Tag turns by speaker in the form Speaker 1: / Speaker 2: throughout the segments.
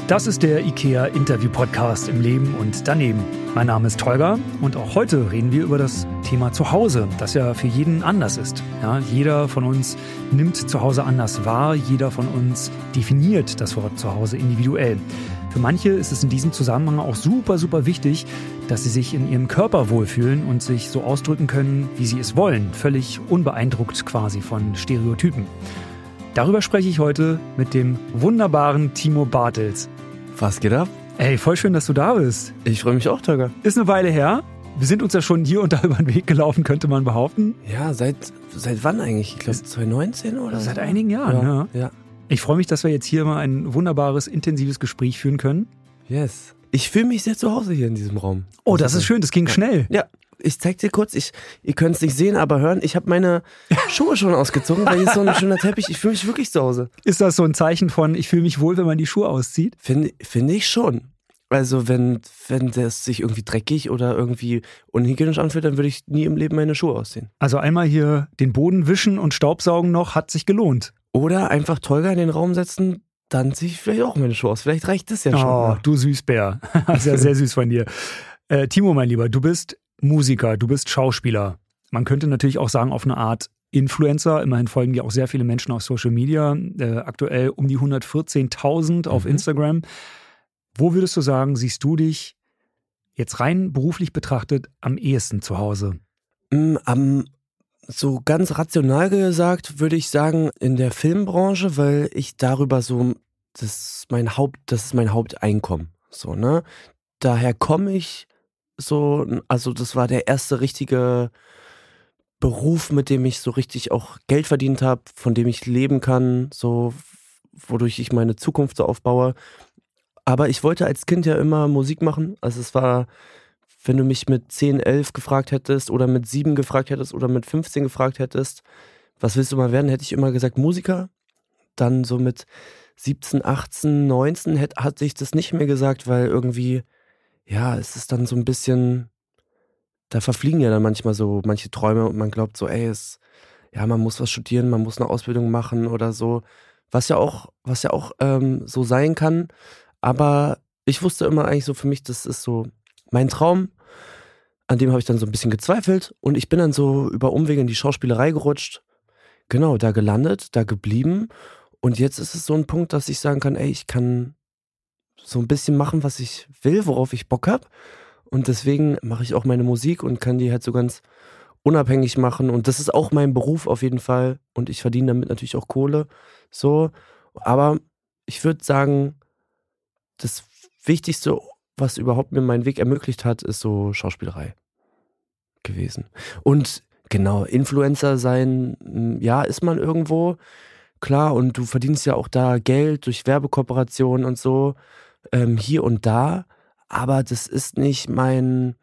Speaker 1: Das ist der IKEA-Interview-Podcast im Leben und daneben. Mein Name ist Tolga und auch heute reden wir über das Thema Zuhause, das ja für jeden anders ist. Ja, jeder von uns nimmt Zuhause anders wahr, jeder von uns definiert das Wort Zuhause individuell. Für manche ist es in diesem Zusammenhang auch super, super wichtig, dass sie sich in ihrem Körper wohlfühlen und sich so ausdrücken können, wie sie es wollen, völlig unbeeindruckt quasi von Stereotypen. Darüber spreche ich heute mit dem wunderbaren Timo Bartels.
Speaker 2: Was geht ab?
Speaker 1: Ey, voll schön, dass du da bist.
Speaker 2: Ich freue mich auch, Tolga.
Speaker 1: Ist eine Weile her. Wir sind uns ja schon hier und da über den Weg gelaufen, könnte man behaupten.
Speaker 2: Ja, seit wann eigentlich? Ich glaube 2019 oder so?
Speaker 1: Seit einigen Jahren, ja. Ich freue mich, dass wir jetzt hier mal ein wunderbares, intensives Gespräch führen können.
Speaker 2: Yes. Ich fühle mich sehr zu Hause hier in diesem Raum.
Speaker 1: Oh, das ist schön, das ging schnell.
Speaker 2: Ja, ich zeig dir kurz, ihr könnt es nicht sehen, aber hören, ich habe meine Schuhe schon ausgezogen, weil hier ist so ein schöner Teppich, ich fühle mich wirklich zu Hause.
Speaker 1: Ist das so ein Zeichen von, ich fühle mich wohl, wenn man die Schuhe auszieht?
Speaker 2: Finde ich schon. Also wenn das sich irgendwie dreckig oder irgendwie unhygienisch anfühlt, dann würde ich nie im Leben meine Schuhe ausziehen.
Speaker 1: Also einmal hier den Boden wischen und Staubsaugen noch, hat sich gelohnt.
Speaker 2: Oder einfach Tolga in den Raum setzen, dann ziehe ich vielleicht auch meine Schuhe aus. Vielleicht reicht das ja schon.
Speaker 1: Oh, du Süßbär. Das ist ja sehr süß von dir. Timo, mein Lieber, du bist Musiker, du bist Schauspieler. Man könnte natürlich auch sagen, auf eine Art Influencer. Immerhin folgen dir auch sehr viele Menschen auf Social Media. Aktuell um die 114.000 auf Instagram. Wo würdest du sagen, siehst du dich jetzt rein beruflich betrachtet am ehesten zu Hause?
Speaker 2: So ganz rational gesagt würde ich sagen, in der Filmbranche, weil ich darüber das ist mein Haupteinkommen. So, ne? Daher komme ich so, also das war der erste richtige Beruf, mit dem ich so richtig auch Geld verdient habe, von dem ich leben kann, so, wodurch ich meine Zukunft so aufbaue. Aber ich wollte als Kind ja immer Musik machen. Also es war, wenn du mich mit 10, 11 gefragt hättest oder mit 7 gefragt hättest oder mit 15 gefragt hättest, was willst du mal werden, hätte ich immer gesagt Musiker. Dann so mit 17, 18, 19 hatte ich das nicht mehr gesagt, weil irgendwie, ja, es ist dann so ein bisschen, da verfliegen ja dann manchmal so manche Träume und man glaubt so, man muss was studieren, man muss eine Ausbildung machen oder so, was ja auch so sein kann. Aber ich wusste immer eigentlich so für mich, das ist so mein Traum, an dem habe ich dann so ein bisschen gezweifelt und ich bin dann so über Umwege in die Schauspielerei gerutscht, genau, da gelandet, da geblieben und jetzt ist es so ein Punkt, dass ich sagen kann, ich kann so ein bisschen machen, was ich will, worauf ich Bock habe und deswegen mache ich auch meine Musik und kann die halt so ganz unabhängig machen und das ist auch mein Beruf auf jeden Fall und ich verdiene damit natürlich auch Kohle, so, aber ich würde sagen, das Wichtigste, was überhaupt mir meinen Weg ermöglicht hat, ist so Schauspielerei gewesen. Und genau, Influencer sein, ja, ist man irgendwo, klar, und du verdienst ja auch da Geld durch Werbekooperationen und so, hier und da, aber das ist nicht mein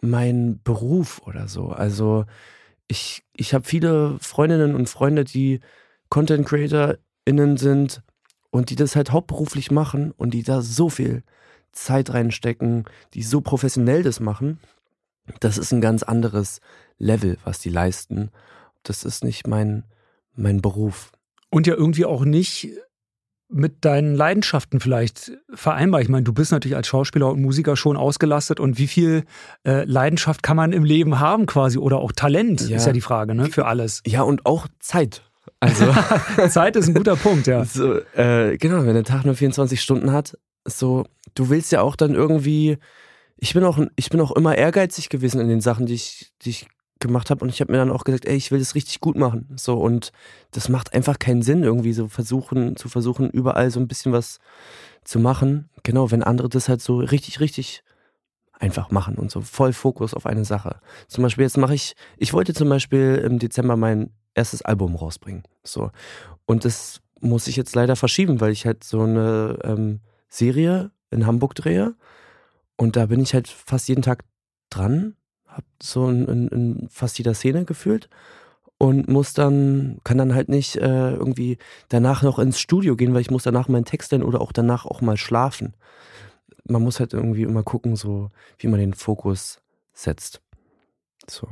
Speaker 2: Beruf oder so. Also ich habe viele Freundinnen und Freunde, die Content CreatorInnen sind und die das halt hauptberuflich machen und die da so viel Zeit reinstecken, die so professionell das machen, das ist ein ganz anderes Level, was die leisten. Das ist nicht mein Beruf.
Speaker 1: Und ja irgendwie auch nicht mit deinen Leidenschaften vielleicht vereinbar. Ich meine, du bist natürlich als Schauspieler und Musiker schon ausgelastet und wie viel Leidenschaft kann man im Leben haben quasi oder auch Talent, ist ja die Frage, ne, für alles.
Speaker 2: Ja, und auch Zeit. Also
Speaker 1: Zeit ist ein guter Punkt, ja.
Speaker 2: So, genau, wenn der Tag nur 24 Stunden hat, so, du willst ja auch dann irgendwie, ich bin auch immer ehrgeizig gewesen in den Sachen, die ich gemacht habe und ich habe mir dann auch gesagt, ich will das richtig gut machen, so, und das macht einfach keinen Sinn, irgendwie so zu versuchen, überall so ein bisschen was zu machen, genau, wenn andere das halt so richtig, richtig einfach machen und so voll Fokus auf eine Sache. Zum Beispiel ich wollte zum Beispiel im Dezember mein erstes Album rausbringen, so, und das muss ich jetzt leider verschieben, weil ich halt so eine Serie in Hamburg drehe und da bin ich halt fast jeden Tag dran, hab so in fast jeder Szene gefühlt und kann dann halt nicht irgendwie danach noch ins Studio gehen, weil ich muss danach meinen Text lernen oder auch danach auch mal schlafen. Man muss halt irgendwie immer gucken, so wie man den Fokus setzt. So.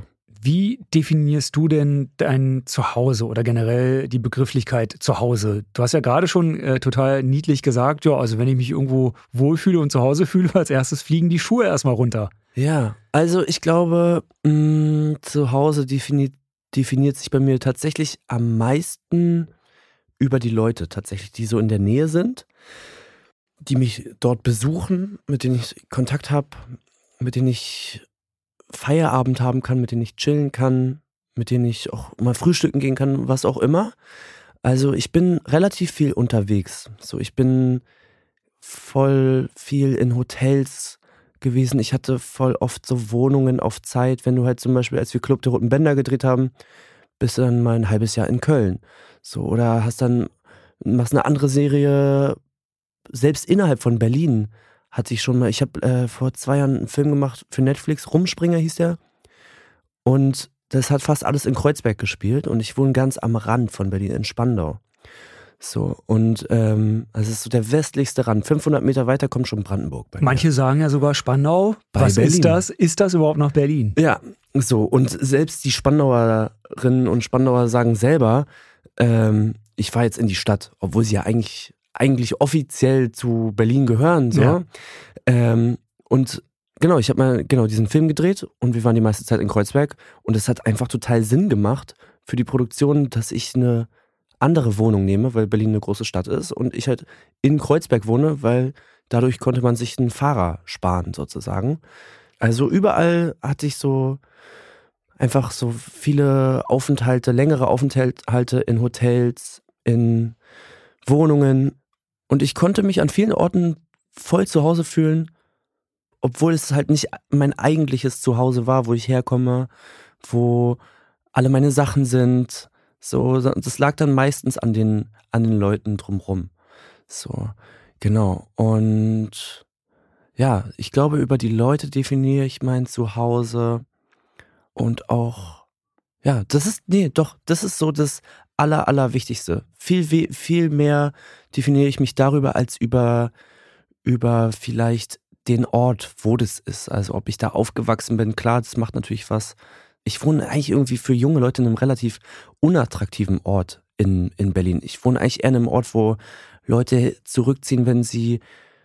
Speaker 1: Wie definierst du denn dein Zuhause oder generell die Begrifflichkeit Zuhause? Du hast ja gerade schon total niedlich gesagt, ja, also wenn ich mich irgendwo wohlfühle und zu Hause fühle, als erstes fliegen die Schuhe erstmal runter.
Speaker 2: Ja, also ich glaube, Zuhause definiert sich bei mir tatsächlich am meisten über die Leute tatsächlich, die so in der Nähe sind, die mich dort besuchen, mit denen ich Kontakt habe, mit denen ich Feierabend haben kann, mit denen ich chillen kann, mit denen ich auch mal frühstücken gehen kann, was auch immer. Also ich bin relativ viel unterwegs. So, ich bin voll viel in Hotels gewesen. Ich hatte voll oft so Wohnungen auf Zeit, wenn du halt zum Beispiel, als wir Club der Roten Bänder gedreht haben, bist du dann mal ein halbes Jahr in Köln. So, oder machst eine andere Serie, selbst innerhalb von Berlin hatte ich schon mal, ich habe vor 2 Jahren einen Film gemacht für Netflix, Rumspringer hieß der. Und das hat fast alles in Kreuzberg gespielt und ich wohne ganz am Rand von Berlin, in Spandau. So, und also es ist so der westlichste Rand. 500 Meter weiter kommt schon Brandenburg bei mir.
Speaker 1: Manche sagen ja sogar Spandau. Was
Speaker 2: Berlin.
Speaker 1: ist das? Ist das überhaupt noch Berlin?
Speaker 2: Ja, so, und selbst die Spandauerinnen und Spandauer sagen selber, ich fahre jetzt in die Stadt, obwohl sie ja eigentlich offiziell zu Berlin gehören. So. Ja. Und genau, ich habe mal diesen Film gedreht und wir waren die meiste Zeit in Kreuzberg und es hat einfach total Sinn gemacht für die Produktion, dass ich eine andere Wohnung nehme, weil Berlin eine große Stadt ist und ich halt in Kreuzberg wohne, weil dadurch konnte man sich einen Fahrer sparen sozusagen. Also überall hatte ich so einfach so viele Aufenthalte, längere Aufenthalte in Hotels, in Wohnungen und ich konnte mich an vielen Orten voll zu Hause fühlen, obwohl es halt nicht mein eigentliches Zuhause war, wo ich herkomme, wo alle meine Sachen sind. So, das lag dann meistens an den Leuten drumherum. So, genau. Und ja, ich glaube, über die Leute definiere ich mein Zuhause und auch, ja, das ist so das Allerwichtigste. Viel mehr definiere ich mich darüber als über vielleicht den Ort, wo das ist. Also ob ich da aufgewachsen bin, klar, das macht natürlich was. Ich wohne eigentlich irgendwie für junge Leute in einem relativ unattraktiven Ort in Berlin. Ich wohne eigentlich eher in einem Ort, wo Leute zurückziehen, wenn sie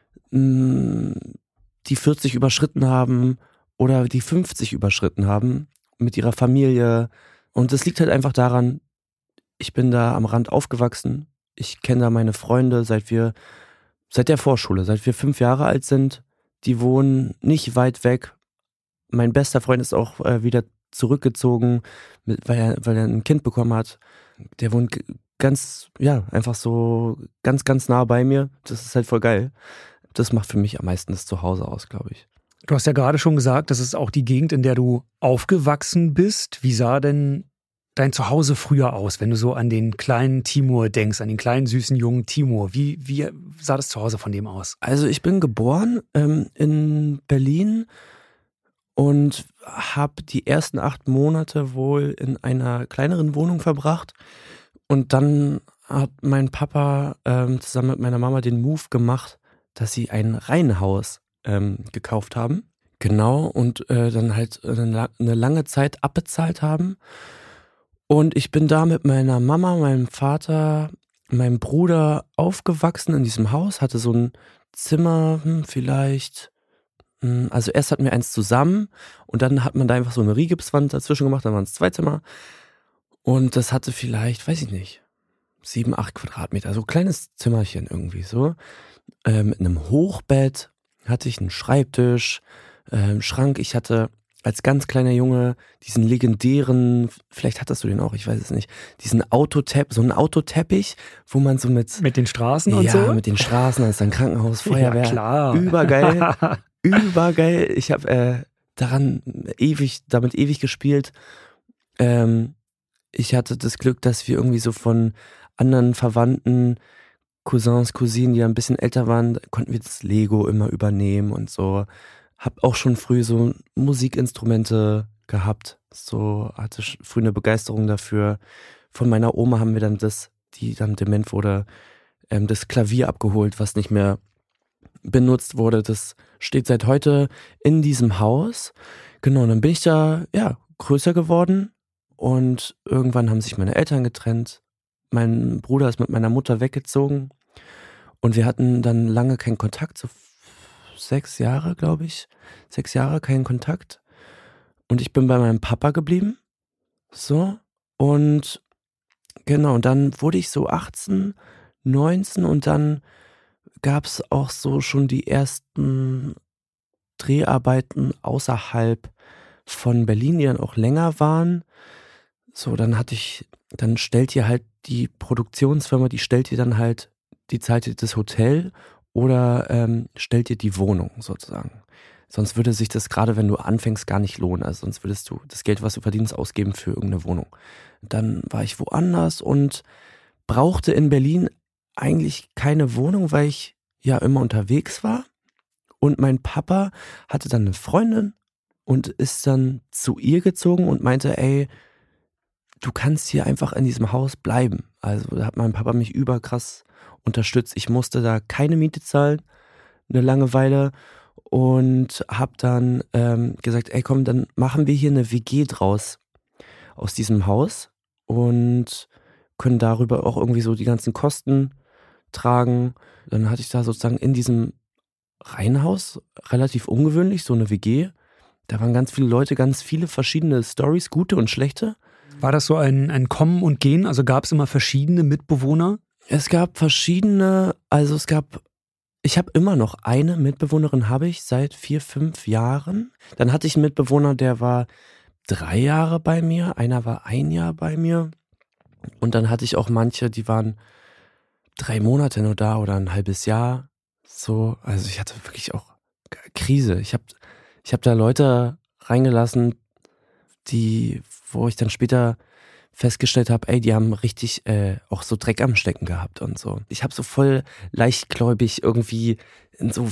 Speaker 2: die 40 überschritten haben oder die 50 überschritten haben mit ihrer Familie. Und das liegt halt einfach daran, ich bin da am Rand aufgewachsen. Ich kenne da meine Freunde seit der Vorschule, seit wir 5 Jahre alt sind. Die wohnen nicht weit weg. Mein bester Freund ist auch wieder zurückgezogen, weil er ein Kind bekommen hat. Der wohnt einfach so ganz nah bei mir. Das ist halt voll geil. Das macht für mich am meisten das Zuhause aus, glaube ich.
Speaker 1: Du hast ja gerade schon gesagt, das ist auch die Gegend, in der du aufgewachsen bist. Wie sah denn dein Zuhause früher aus, wenn du so an den kleinen Timur denkst, an den kleinen, süßen, jungen Timur? Wie sah das Zuhause von dem aus?
Speaker 2: Also ich bin geboren in Berlin und habe die ersten 8 Monate wohl in einer kleineren Wohnung verbracht. Und dann hat mein Papa zusammen mit meiner Mama den Move gemacht, dass sie ein Reihenhaus gekauft haben. Genau, und dann halt eine lange Zeit abbezahlt haben. Und ich bin da mit meiner Mama, meinem Vater, meinem Bruder aufgewachsen in diesem Haus, hatte so ein Zimmer, vielleicht, also erst hatten wir eins zusammen und dann hat man da einfach so eine Rigipswand dazwischen gemacht, dann waren es 2 Zimmer. Und das hatte vielleicht, weiß ich nicht, 7, 8 Quadratmeter, so ein kleines Zimmerchen irgendwie so. Mit einem Hochbett hatte ich einen Schreibtisch, Schrank. Ich hatte als ganz kleiner Junge diesen legendären, vielleicht hattest du den auch, ich weiß es nicht, so einen Autoteppich, wo man so mit
Speaker 1: den Straßen und so?
Speaker 2: Ja, mit den Straßen, da ist dann Krankenhaus, Feuerwehr.
Speaker 1: Ja, klar.
Speaker 2: Übergeil. Übergeil. Ich habe damit ewig gespielt. Ich hatte das Glück, dass wir irgendwie so von anderen Verwandten, Cousins, Cousinen, die ein bisschen älter waren, konnten wir das Lego immer übernehmen und so. Hab auch schon früh so Musikinstrumente gehabt. So hatte früh eine Begeisterung dafür. Von meiner Oma haben wir dann die dann dement wurde, das Klavier abgeholt, was nicht mehr benutzt wurde. Das steht seit heute in diesem Haus. Genau, dann bin ich da, größer geworden und irgendwann haben sich meine Eltern getrennt. Mein Bruder ist mit meiner Mutter weggezogen und wir hatten dann lange keinen Kontakt, so 6 Jahre, glaube ich. 6 Jahre keinen Kontakt. Und ich bin bei meinem Papa geblieben. So. Und genau, und dann wurde ich so 18, 19 und dann gab es auch so schon die ersten Dreharbeiten außerhalb von Berlin, die dann auch länger waren. So, dann stellt ihr halt die Produktionsfirma, die stellt ihr dann halt, die zahlt ihr das Hotel oder stellt ihr die Wohnung sozusagen. Sonst würde sich das gerade, wenn du anfängst, gar nicht lohnen. Also sonst würdest du das Geld, was du verdienst, ausgeben für irgendeine Wohnung. Dann war ich woanders und brauchte in Berlin eigentlich keine Wohnung, weil ich ja immer unterwegs war. Und mein Papa hatte dann eine Freundin und ist dann zu ihr gezogen und meinte, ey, du kannst hier einfach in diesem Haus bleiben. Also da hat mein Papa mich überkrass unterstützt. Ich musste da keine Miete zahlen, eine lange Weile. Und habe dann gesagt, ey komm, dann machen wir hier eine WG draus aus diesem Haus und können darüber auch irgendwie so die ganzen Kosten tragen. Dann hatte ich da sozusagen in diesem Reihenhaus, relativ ungewöhnlich, so eine WG. Da waren ganz viele Leute, ganz viele verschiedene Storys, gute und schlechte.
Speaker 1: War das so ein Kommen und Gehen? Also gab es immer verschiedene Mitbewohner?
Speaker 2: Es gab verschiedene, ich habe immer noch eine Mitbewohnerin, habe ich seit 4, 5 Jahren. Dann hatte ich einen Mitbewohner, der war 3 Jahre bei mir, einer war 1 Jahr bei mir. Und dann hatte ich auch manche, die waren 3 Monate nur da oder ein halbes Jahr. So, also ich hatte wirklich auch Krise. Ich hab da Leute reingelassen, wo ich dann später festgestellt habe, ey, die haben richtig auch so Dreck am Stecken gehabt und so. Ich habe so voll leichtgläubig irgendwie in so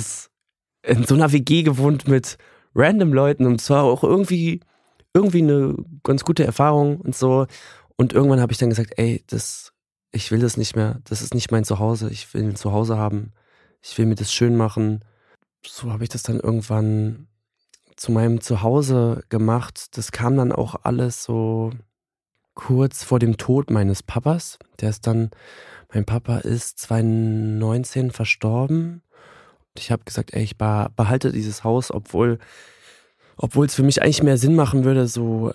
Speaker 2: einer WG gewohnt mit random Leuten und zwar auch irgendwie eine ganz gute Erfahrung und so. Und irgendwann habe ich dann gesagt, ey, ich will das nicht mehr, das ist nicht mein Zuhause, ich will ein Zuhause haben, ich will mir das schön machen. So habe ich das dann irgendwann zu meinem Zuhause gemacht. Das kam dann auch alles so kurz vor dem Tod meines Papas. Mein Papa ist 2019 verstorben. Und ich habe gesagt, ey, ich behalte dieses Haus, obwohl es für mich eigentlich mehr Sinn machen würde, so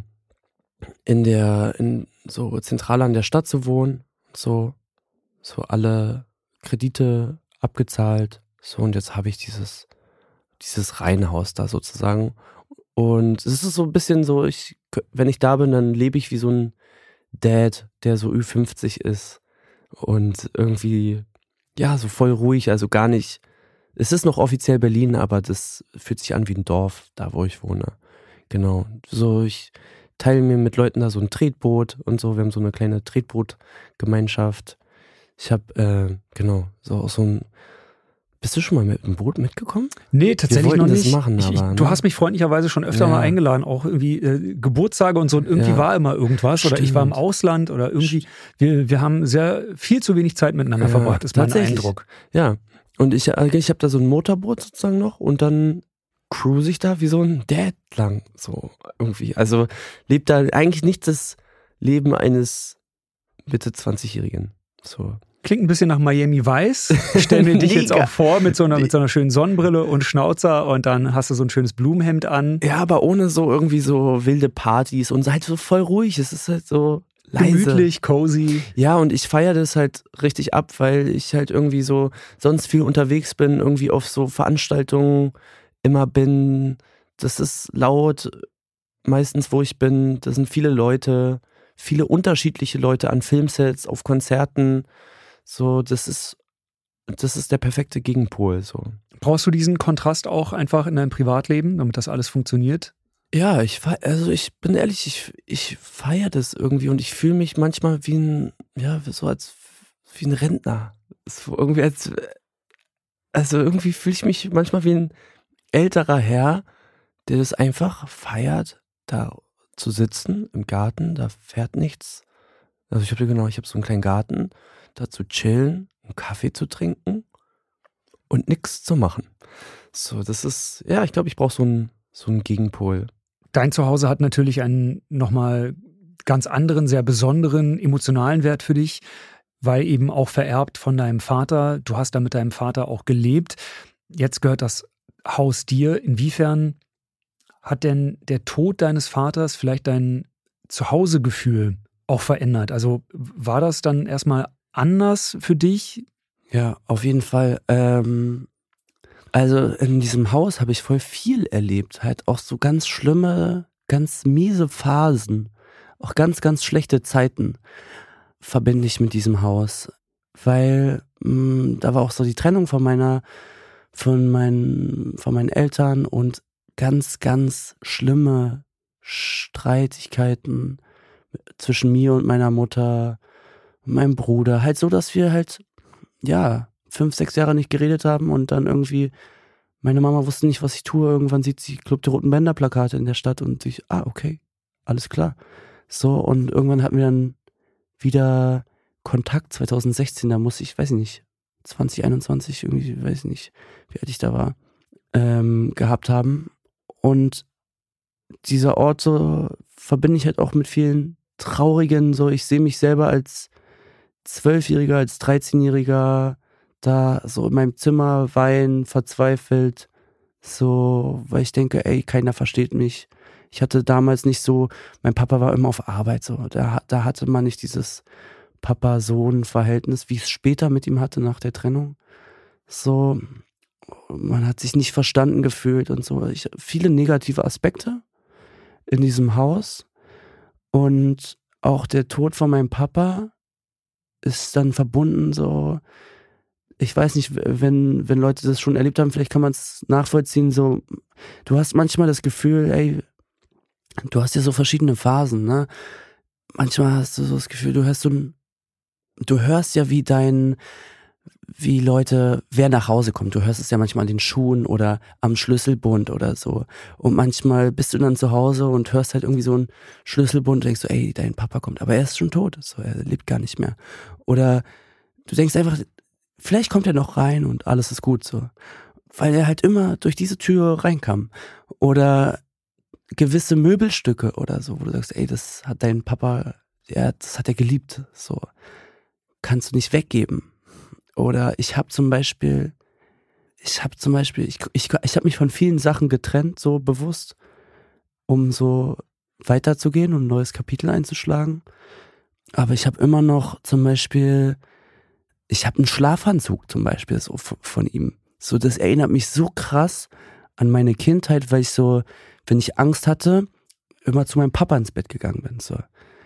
Speaker 2: so zentral an der Stadt zu wohnen. So alle Kredite abgezahlt. So, und jetzt habe ich dieses Reihenhaus da sozusagen. Und es ist so ein bisschen so, wenn ich da bin, dann lebe ich wie so ein Dad, der so Ü50 ist und irgendwie, ja, so voll ruhig, also gar nicht, es ist noch offiziell Berlin, aber das fühlt sich an wie ein Dorf, da wo ich wohne. Genau, so ich teile mir mit Leuten da so ein Tretboot und so, wir haben so eine kleine Tretbootgemeinschaft. Ich habe, genau, bist du schon mal mit dem Boot mitgekommen?
Speaker 1: Nee, tatsächlich noch nicht.
Speaker 2: Das machen,
Speaker 1: Du hast mich freundlicherweise schon öfter mal eingeladen, auch irgendwie Geburtstage und so. Und irgendwie war immer irgendwas. Stimmt. Oder ich war im Ausland oder irgendwie. Wir haben sehr viel zu wenig Zeit miteinander verbracht, ist mein Eindruck.
Speaker 2: Ja, und ich habe da so ein Motorboot sozusagen noch und dann cruise ich da wie so ein Dad lang. So irgendwie. Also lebt da eigentlich nicht das Leben eines Mitte 20-Jährigen. So.
Speaker 1: Klingt ein bisschen nach Miami Vice. Ich stelle mir dich jetzt auch vor mit so einer schönen Sonnenbrille und Schnauzer und dann hast du so ein schönes Blumenhemd an.
Speaker 2: Ja, aber ohne so irgendwie so wilde Partys und halt so voll ruhig. Es ist halt so leise.
Speaker 1: Gemütlich, cozy.
Speaker 2: Ja, und ich feiere das halt richtig ab, weil ich halt irgendwie so sonst viel unterwegs bin, irgendwie auf so Veranstaltungen immer bin. Das ist laut, meistens wo ich bin. Das sind viele Leute, viele unterschiedliche Leute an Filmsets, auf Konzerten. So, das ist der perfekte Gegenpol. So.
Speaker 1: Brauchst du diesen Kontrast auch einfach in deinem Privatleben, damit das alles funktioniert?
Speaker 2: Ja, ich bin ehrlich, ich feiere das irgendwie und ich fühle mich manchmal wie ein Rentner. So irgendwie irgendwie fühle ich mich manchmal wie ein älterer Herr, der das einfach feiert, da zu sitzen im Garten, da fährt nichts. Also ich habe so einen kleinen Garten, da zu chillen, einen Kaffee zu trinken und nichts zu machen. So, das ist, ja, ich glaube, ich brauche so einen Gegenpol.
Speaker 1: Dein Zuhause hat natürlich einen nochmal ganz anderen, sehr besonderen emotionalen Wert für dich, weil eben auch vererbt von deinem Vater. Du hast da mit deinem Vater auch gelebt. Jetzt gehört das Haus dir. Inwiefern hat denn der Tod deines Vaters vielleicht dein Zuhausegefühl auch verändert? Also war das dann erstmal anders für dich?
Speaker 2: Ja, auf jeden Fall. Also in diesem Haus habe ich voll viel erlebt. Halt auch so ganz schlimme, ganz miese Phasen. Auch ganz, ganz schlechte Zeiten verbinde ich mit diesem Haus. Weil da war auch so die Trennung von meinen Eltern und ganz, ganz schlimme Streitigkeiten zwischen mir und meiner Mutter und meinem Bruder. Halt so, dass wir halt, ja, 5, 6 Jahre nicht geredet haben und dann irgendwie, meine Mama wusste nicht, was ich tue. Irgendwann sieht sie Club der Roten Bänder Plakate in der Stadt und ich, okay, alles klar. So, und irgendwann hatten wir dann wieder Kontakt 2016, da muss ich, weiß ich nicht, 2021 irgendwie, weiß ich nicht, wie alt ich da war, gehabt haben. Und dieser Ort so verbinde ich halt auch mit vielen traurigen, so ich sehe mich selber als 12-Jähriger, als 13-Jähriger da so in meinem Zimmer weinen, verzweifelt, so, weil ich denke, ey, keiner versteht mich. Ich hatte damals nicht so, mein Papa war immer auf Arbeit, so, da hatte man nicht dieses Papa-Sohn-Verhältnis, wie ich es später mit ihm hatte nach der Trennung. So, man hat sich nicht verstanden gefühlt und so. Viele negative Aspekte in diesem Haus und auch der Tod von meinem Papa ist dann verbunden so, ich weiß nicht, wenn Leute das schon erlebt haben, vielleicht kann man es nachvollziehen, so, du hast manchmal das Gefühl, ey, du hast ja so verschiedene Phasen, ne? Manchmal hast du so das Gefühl, du hörst ja, wie Leute, wer nach Hause kommt. Du hörst es ja manchmal an den Schuhen oder am Schlüsselbund oder so. Und manchmal bist du dann zu Hause und hörst halt irgendwie so einen Schlüsselbund und denkst so, ey, dein Papa kommt. Aber er ist schon tot. So, er lebt gar nicht mehr. Oder du denkst einfach, vielleicht kommt er noch rein und alles ist gut so. Weil er halt immer durch diese Tür reinkam. Oder gewisse Möbelstücke oder so, wo du sagst, ey, das hat dein Papa, das hat er geliebt. So, kannst du nicht weggeben. Oder ich habe mich von vielen Sachen getrennt, so bewusst, um so weiterzugehen und ein neues Kapitel einzuschlagen. Aber ich habe immer noch zum Beispiel, ich habe einen Schlafanzug zum Beispiel so von ihm. So, das erinnert mich so krass an meine Kindheit, weil ich so, wenn ich Angst hatte, immer zu meinem Papa ins Bett gegangen bin. So.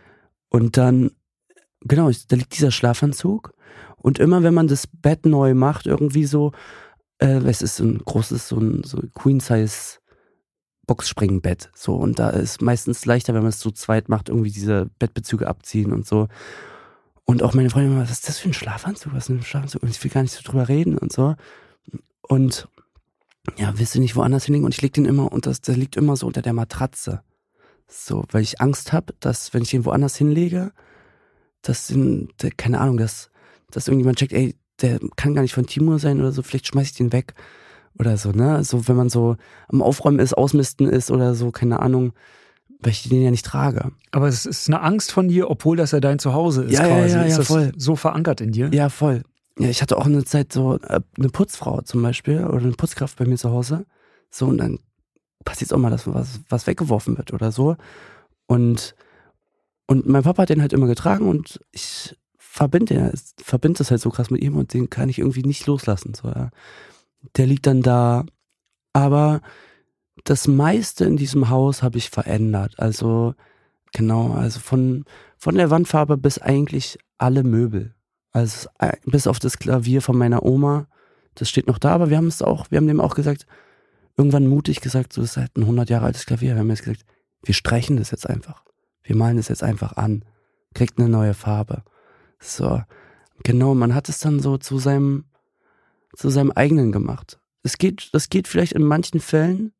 Speaker 2: Und dann, genau, da liegt dieser Schlafanzug. Und immer wenn man das Bett neu macht, irgendwie so, es ist so ein großes, so Queen-Size Boxspringbett. So, und da ist meistens leichter, wenn man es zu zweit macht, irgendwie diese Bettbezüge abziehen und so. Und auch meine Freundin immer, was ist das für ein Schlafanzug? Was ist denn ein Schlafanzug? Und ich will gar nicht so drüber reden und so. Und ja, willst du nicht woanders hinlegen? Und ich leg den immer, und der liegt immer so unter der Matratze. So, weil ich Angst habe, dass, wenn ich den woanders hinlege, keine Ahnung, dass irgendjemand checkt, ey, der kann gar nicht von Timur sein oder so, vielleicht schmeiß ich den weg oder so, ne? So, wenn man so am Aufräumen ist, Ausmisten ist oder so, keine Ahnung, weil ich den ja nicht trage.
Speaker 1: Aber es ist eine Angst von dir, obwohl das ja dein Zuhause ist quasi.
Speaker 2: Ja,
Speaker 1: ist das
Speaker 2: voll.
Speaker 1: So verankert in dir?
Speaker 2: Ja, voll. Ja, ich hatte auch eine Zeit so eine Putzfrau zum Beispiel oder eine Putzkraft bei mir zu Hause. So, und dann passiert auch mal, dass was weggeworfen wird oder so. Und mein Papa hat den halt immer getragen und ich verbinde das halt so krass mit ihm und den kann ich irgendwie nicht loslassen. So, ja. Der liegt dann da. Aber das meiste in diesem Haus habe ich verändert. Also, genau, also von der Wandfarbe bis eigentlich alle Möbel. Also bis auf das Klavier von meiner Oma, das steht noch da, aber wir haben dem auch gesagt, irgendwann mutig gesagt, so, das ist halt ein 100 Jahre altes Klavier. Wir haben jetzt gesagt, wir streichen das jetzt einfach. Wir malen das jetzt einfach an. Kriegt eine neue Farbe. So, genau, man hat es dann so zu seinem eigenen gemacht. Das geht vielleicht in manchen Fällen,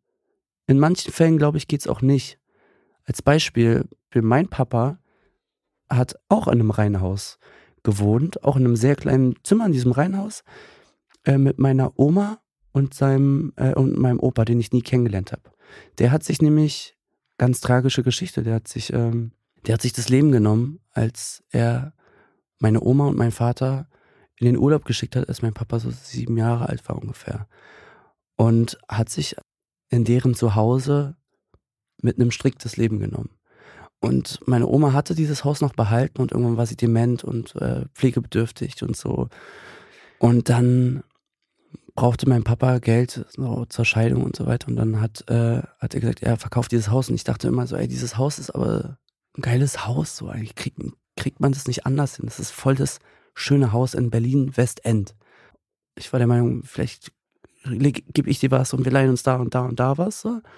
Speaker 2: glaube ich, geht's auch nicht. Als Beispiel, mein Papa hat auch in einem Reihenhaus gewohnt, auch in einem sehr kleinen Zimmer in diesem Reihenhaus, mit meiner Oma und meinem Opa, den ich nie kennengelernt habe. Der hat sich nämlich ganz tragische Geschichte. Der hat sich das Leben genommen, als er meine Oma und meinen Vater in den Urlaub geschickt hat, als mein Papa so 7 Jahre alt war ungefähr. Und hat sich in deren Zuhause mit einem Strick das Leben genommen. Und meine Oma hatte dieses Haus noch behalten und irgendwann war sie dement und pflegebedürftig und so. Und dann brauchte mein Papa Geld so zur Scheidung und so weiter. Und dann hat er gesagt, er verkauft dieses Haus. Und ich dachte immer so, ey, dieses Haus ist aber ein geiles Haus. So eigentlich kriegt man das nicht anders hin. Das ist voll das schöne Haus in Berlin-Westend. Ich war der Meinung, vielleicht gebe ich dir was und wir leihen uns da und da und da was. So.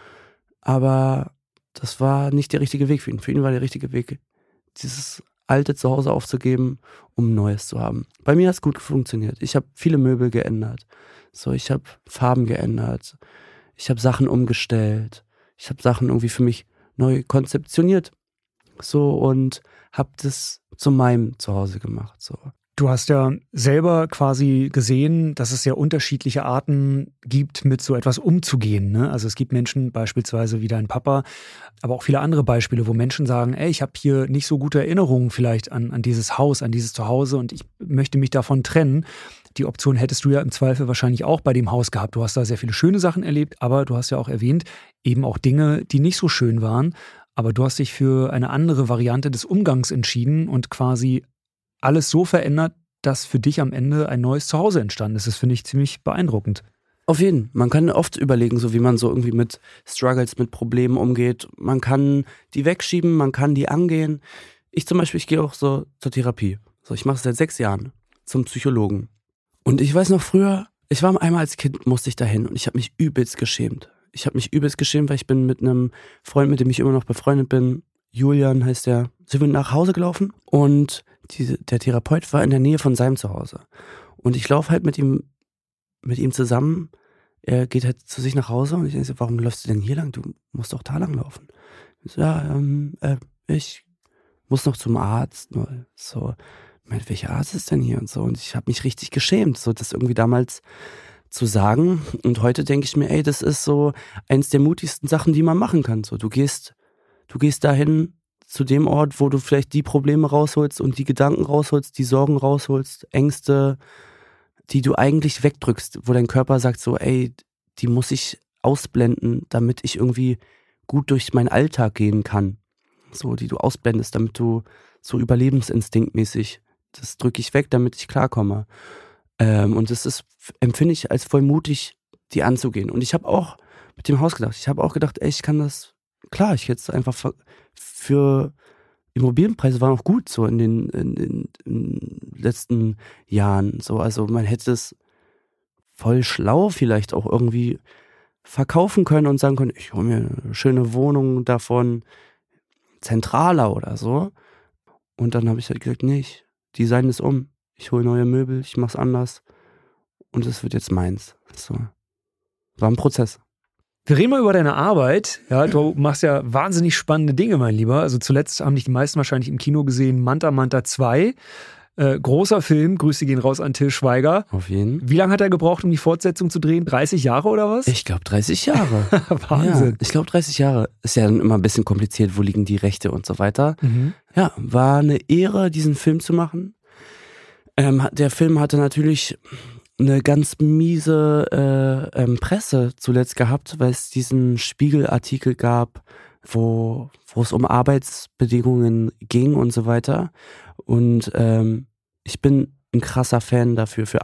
Speaker 2: Aber das war nicht der richtige Weg für ihn. Für ihn war der richtige Weg, dieses alte Zuhause aufzugeben, um ein neues zu haben. Bei mir hat es gut funktioniert. Ich habe viele Möbel geändert. So, ich habe Farben geändert. Ich habe Sachen umgestellt. Ich habe Sachen irgendwie für mich neu konzeptioniert. So, und habe das zu meinem Zuhause gemacht. So.
Speaker 1: Du hast ja selber quasi gesehen, dass es ja unterschiedliche Arten gibt, mit so etwas umzugehen. Ne? Also es gibt Menschen beispielsweise wie dein Papa, aber auch viele andere Beispiele, wo Menschen sagen, ey, ich habe hier nicht so gute Erinnerungen vielleicht an dieses Haus, an dieses Zuhause und ich möchte mich davon trennen. Die Option hättest du ja im Zweifel wahrscheinlich auch bei dem Haus gehabt. Du hast da sehr viele schöne Sachen erlebt, aber du hast ja auch erwähnt, eben auch Dinge, die nicht so schön waren. Aber du hast dich für eine andere Variante des Umgangs entschieden und quasi alles so verändert, dass für dich am Ende ein neues Zuhause entstanden ist. Das finde ich ziemlich beeindruckend.
Speaker 2: Auf jeden Fall. Man kann oft überlegen, so wie man so irgendwie mit Struggles, mit Problemen umgeht. Man kann die wegschieben, man kann die angehen. Ich zum Beispiel, ich gehe auch so zur Therapie. So, ich mache es seit 6 Jahren zum Psychologen. Und ich weiß noch früher, ich war einmal als Kind, musste ich dahin und ich habe mich übelst geschämt. Weil ich bin mit einem Freund, mit dem ich immer noch befreundet bin, Julian heißt der, sind wir nach Hause gelaufen und der Therapeut war in der Nähe von seinem Zuhause. Und ich laufe halt mit ihm zusammen. Er geht halt zu sich nach Hause und ich denke so, warum läufst du denn hier lang? Du musst doch da lang laufen. Ich so, ja, ich muss noch zum Arzt. So, welcher Arzt ist denn hier und so? Und ich habe mich richtig geschämt, so das irgendwie damals zu sagen. Und heute denke ich mir, ey, das ist so eins der mutigsten Sachen, die man machen kann. So, du gehst dahin zu dem Ort, wo du vielleicht die Probleme rausholst und die Gedanken rausholst, die Sorgen rausholst, Ängste, die du eigentlich wegdrückst, wo dein Körper sagt so, ey, die muss ich ausblenden, damit ich irgendwie gut durch meinen Alltag gehen kann. So, die du ausblendest, damit du so überlebensinstinktmäßig, das drücke ich weg, damit ich klarkomme. Und das empfinde ich als voll mutig, die anzugehen. Und ich habe auch mit dem Haus gedacht, ey, ich kann das, klar, ich hätte es einfach für Immobilienpreise waren auch gut so in den letzten Jahren. So, also man hätte es voll schlau vielleicht auch irgendwie verkaufen können und sagen können, ich hole mir eine schöne Wohnung davon, zentraler oder so. Und dann habe ich halt gesagt, nee, ich design es um. Ich hole neue Möbel, ich mach's anders. Und es wird jetzt meins. So. War ein Prozess.
Speaker 1: Wir reden mal über deine Arbeit. Ja, du machst ja wahnsinnig spannende Dinge, mein Lieber. Also zuletzt haben dich die meisten wahrscheinlich im Kino gesehen, Manta Manta 2. Großer Film, Grüße gehen raus an Til Schweiger.
Speaker 2: Auf jeden.
Speaker 1: Wie lange hat er gebraucht, um die Fortsetzung zu drehen? 30 Jahre oder was?
Speaker 2: Ich glaube 30 Jahre.
Speaker 1: Wahnsinn.
Speaker 2: Ja, ich glaube 30 Jahre. Ist ja dann immer ein bisschen kompliziert, wo liegen die Rechte und so weiter.
Speaker 1: Mhm.
Speaker 2: Ja, war eine Ehre, diesen Film zu machen. Der Film hatte natürlich eine ganz miese Presse zuletzt gehabt, weil es diesen Spiegel-Artikel gab, wo es um Arbeitsbedingungen ging und so weiter. Und ich bin ein krasser Fan dafür, für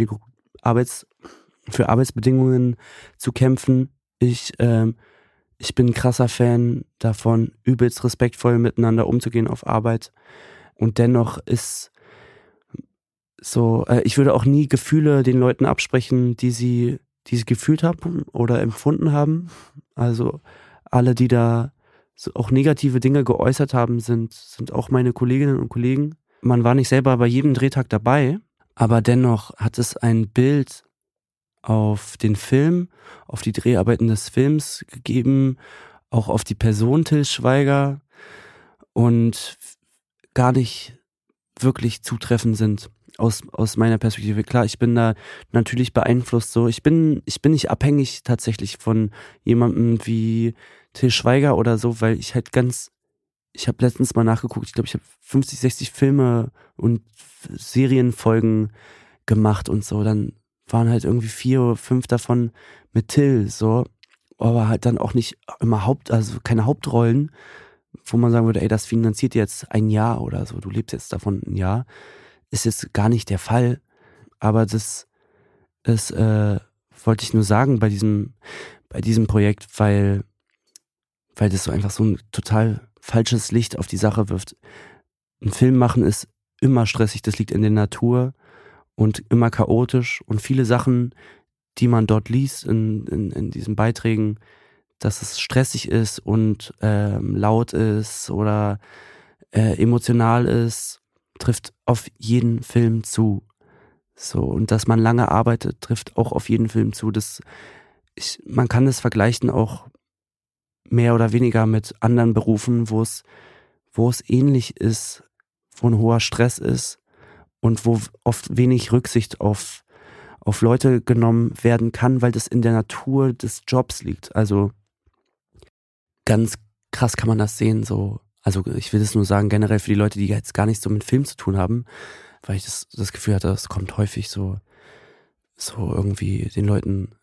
Speaker 2: Arbeitsbedingungen zu kämpfen. Ich bin ein krasser Fan davon, übelst respektvoll miteinander umzugehen auf Arbeit. Und dennoch ist so, ich würde auch nie Gefühle den Leuten absprechen, die sie gefühlt haben oder empfunden haben. Also alle, die da so auch negative Dinge geäußert haben, sind auch meine Kolleginnen und Kollegen. Man war nicht selber bei jedem Drehtag dabei, aber dennoch hat es ein Bild auf den Film, auf die Dreharbeiten des Films gegeben, auch auf die Person Til Schweiger und gar nicht wirklich zutreffend sind. Aus meiner Perspektive. Klar, ich bin da natürlich beeinflusst. So, ich bin nicht abhängig tatsächlich von jemandem wie Til Schweiger oder so, weil ich habe letztens mal nachgeguckt, ich glaube, ich habe 50, 60 Filme und Serienfolgen gemacht und so, dann waren halt irgendwie 4 oder 5 davon mit Till, so, aber halt dann auch nicht immer also keine Hauptrollen, wo man sagen würde, ey, das finanziert jetzt ein Jahr oder so, du lebst jetzt davon ein Jahr, ist jetzt gar nicht der Fall, aber das wollte ich nur sagen bei diesem Projekt, weil das so einfach so ein total falsches Licht auf die Sache wirft. Ein Film machen ist immer stressig, das liegt in der Natur und immer chaotisch und viele Sachen, die man dort liest in diesen Beiträgen, dass es stressig ist und laut ist oder emotional ist, trifft auf jeden Film zu. So, und dass man lange arbeitet, trifft auch auf jeden Film zu. Man kann das vergleichen auch mehr oder weniger mit anderen Berufen, wo es ähnlich ist, wo ein hoher Stress ist und wo oft wenig Rücksicht auf Leute genommen werden kann, weil das in der Natur des Jobs liegt. Also ganz krass kann man das sehen, so. Also ich will das nur sagen, generell für die Leute, die jetzt gar nichts so mit Film zu tun haben, weil ich das Gefühl hatte, es kommt häufig so irgendwie den Leuten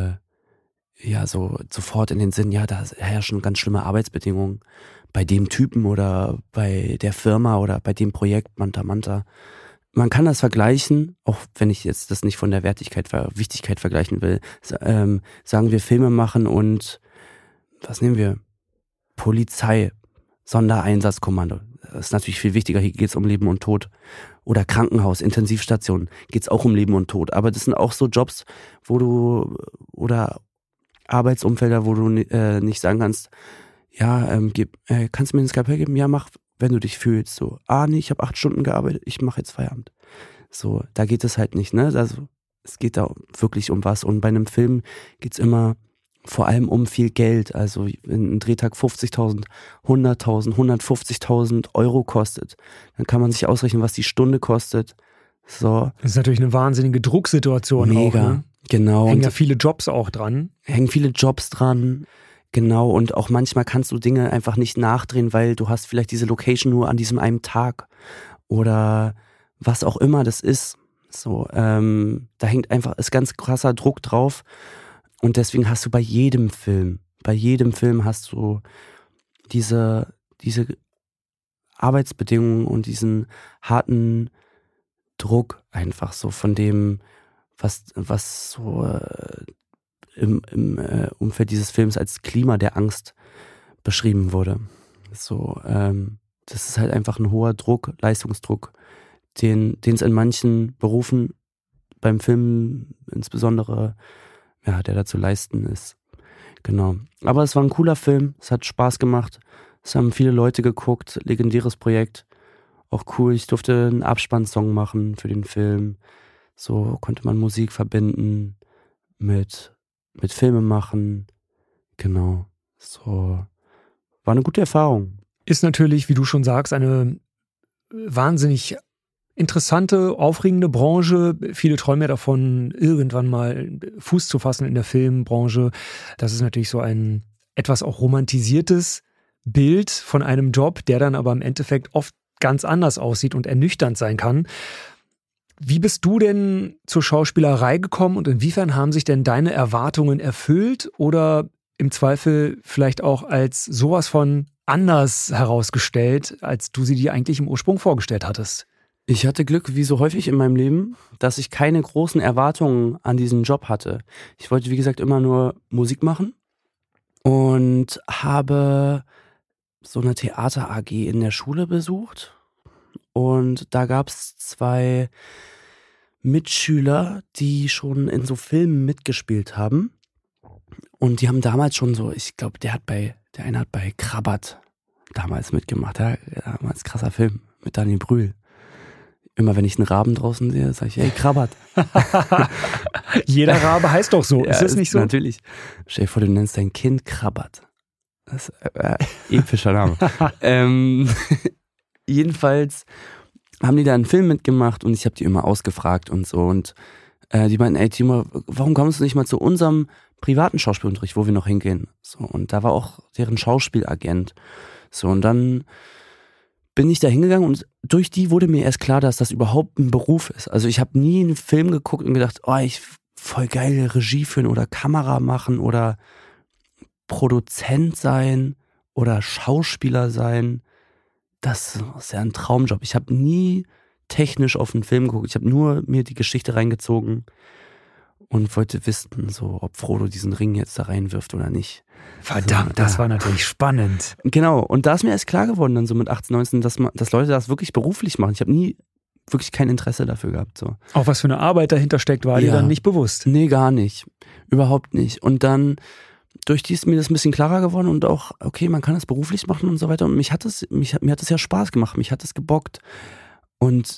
Speaker 2: so sofort in den Sinn, ja, da herrschen ganz schlimme Arbeitsbedingungen bei dem Typen oder bei der Firma oder bei dem Projekt Manta Manta. Man kann das vergleichen, auch wenn ich jetzt das nicht von der Wichtigkeit vergleichen will, sagen wir Filme machen und was nehmen wir? Polizei, Sondereinsatzkommando. Das ist natürlich viel wichtiger, hier geht es um Leben und Tod. Oder Krankenhaus, Intensivstation, geht es auch um Leben und Tod. Aber das sind auch so Jobs, oder Arbeitsumfelder, wo du nicht sagen kannst, ja, kannst du mir ein Skalpell geben? Ja, mach, wenn du dich fühlst. So, nee, ich habe 8 Stunden gearbeitet, ich mache jetzt Feierabend. So, da geht es halt nicht, ne? Also es geht da wirklich um was. Und bei einem Film geht's immer vor allem um viel Geld. Also wenn ein Drehtag 50.000, 100.000, 150.000 Euro kostet, dann kann man sich ausrechnen, was die Stunde kostet. So.
Speaker 1: Das ist natürlich eine wahnsinnige Drucksituation.
Speaker 2: Mega,
Speaker 1: auch, ne?
Speaker 2: Genau.
Speaker 1: Hängen ja viele Jobs auch dran.
Speaker 2: Genau. Und auch manchmal kannst du Dinge einfach nicht nachdrehen, weil du hast vielleicht diese Location nur an diesem einen Tag oder was auch immer das ist. So, da ist ganz krasser Druck drauf. Und deswegen hast du bei jedem Film hast du diese Arbeitsbedingungen und diesen harten Druck einfach so von dem, was so im Umfeld dieses Films als Klima der Angst beschrieben wurde. So, das ist halt einfach ein hoher Druck, Leistungsdruck, den es in manchen Berufen beim Film insbesondere der da zu leisten ist. Genau. Aber es war ein cooler Film, es hat Spaß gemacht, es haben viele Leute geguckt, legendäres Projekt, auch cool, ich durfte einen Abspannsong machen für den Film, so konnte man Musik verbinden mit Filme machen, genau, so, war eine gute Erfahrung.
Speaker 1: Ist natürlich, wie du schon sagst, eine wahnsinnig interessante, aufregende Branche. Viele träumen ja davon, irgendwann mal Fuß zu fassen in der Filmbranche. Das ist natürlich so ein etwas auch romantisiertes Bild von einem Job, der dann aber im Endeffekt oft ganz anders aussieht und ernüchternd sein kann. Wie bist du denn zur Schauspielerei gekommen und inwiefern haben sich denn deine Erwartungen erfüllt oder im Zweifel vielleicht auch als sowas von anders herausgestellt, als du sie dir eigentlich im Ursprung vorgestellt hattest?
Speaker 2: Ich hatte Glück, wie so häufig in meinem Leben, dass ich keine großen Erwartungen an diesen Job hatte. Ich wollte, wie gesagt, immer nur Musik machen und habe so eine Theater-AG in der Schule besucht. Und da gab es 2 Mitschüler, die schon in so Filmen mitgespielt haben. Und die haben damals schon so, ich glaube, der eine hat bei Krabat damals mitgemacht. Ja, damals krasser Film mit Daniel Brühl. Immer wenn ich einen Raben draußen sehe, sage ich, hey, Krabat.
Speaker 1: Jeder Rabe heißt doch so, ja, ist das nicht so?
Speaker 2: Natürlich. Stell dir vor, du nennst dein Kind Krabat. Das ist epischer Name. Jedenfalls haben die da einen Film mitgemacht und ich habe die immer ausgefragt und so. Und die meinten, ey Timo, warum kommst du nicht mal zu unserem privaten Schauspielunterricht, wo wir noch hingehen. So, und da war auch deren Schauspielagent. So, und dann bin ich da hingegangen und durch die wurde mir erst klar, dass das überhaupt ein Beruf ist. Also ich habe nie einen Film geguckt und gedacht, oh, ich voll geil Regie führen oder Kamera machen oder Produzent sein oder Schauspieler sein. Das ist ja ein Traumjob. Ich habe nie technisch auf einen Film geguckt. Ich habe nur mir die Geschichte reingezogen und wollte wissen, so, ob Frodo diesen Ring jetzt da reinwirft oder nicht.
Speaker 1: Verdammt, das war natürlich spannend.
Speaker 2: Genau, und da ist mir erst klar geworden, dann so mit 18, 19, dass Leute das wirklich beruflich machen. Ich habe nie wirklich kein Interesse dafür gehabt. So.
Speaker 1: Auch was für eine Arbeit dahinter steckt, war dir dann nicht bewusst?
Speaker 2: Nee, gar nicht. Überhaupt nicht. Und dann durch die ist mir das ein bisschen klarer geworden und auch, okay, man kann das beruflich machen und so weiter. Und mir hat es ja Spaß gemacht, mich hat es gebockt. Und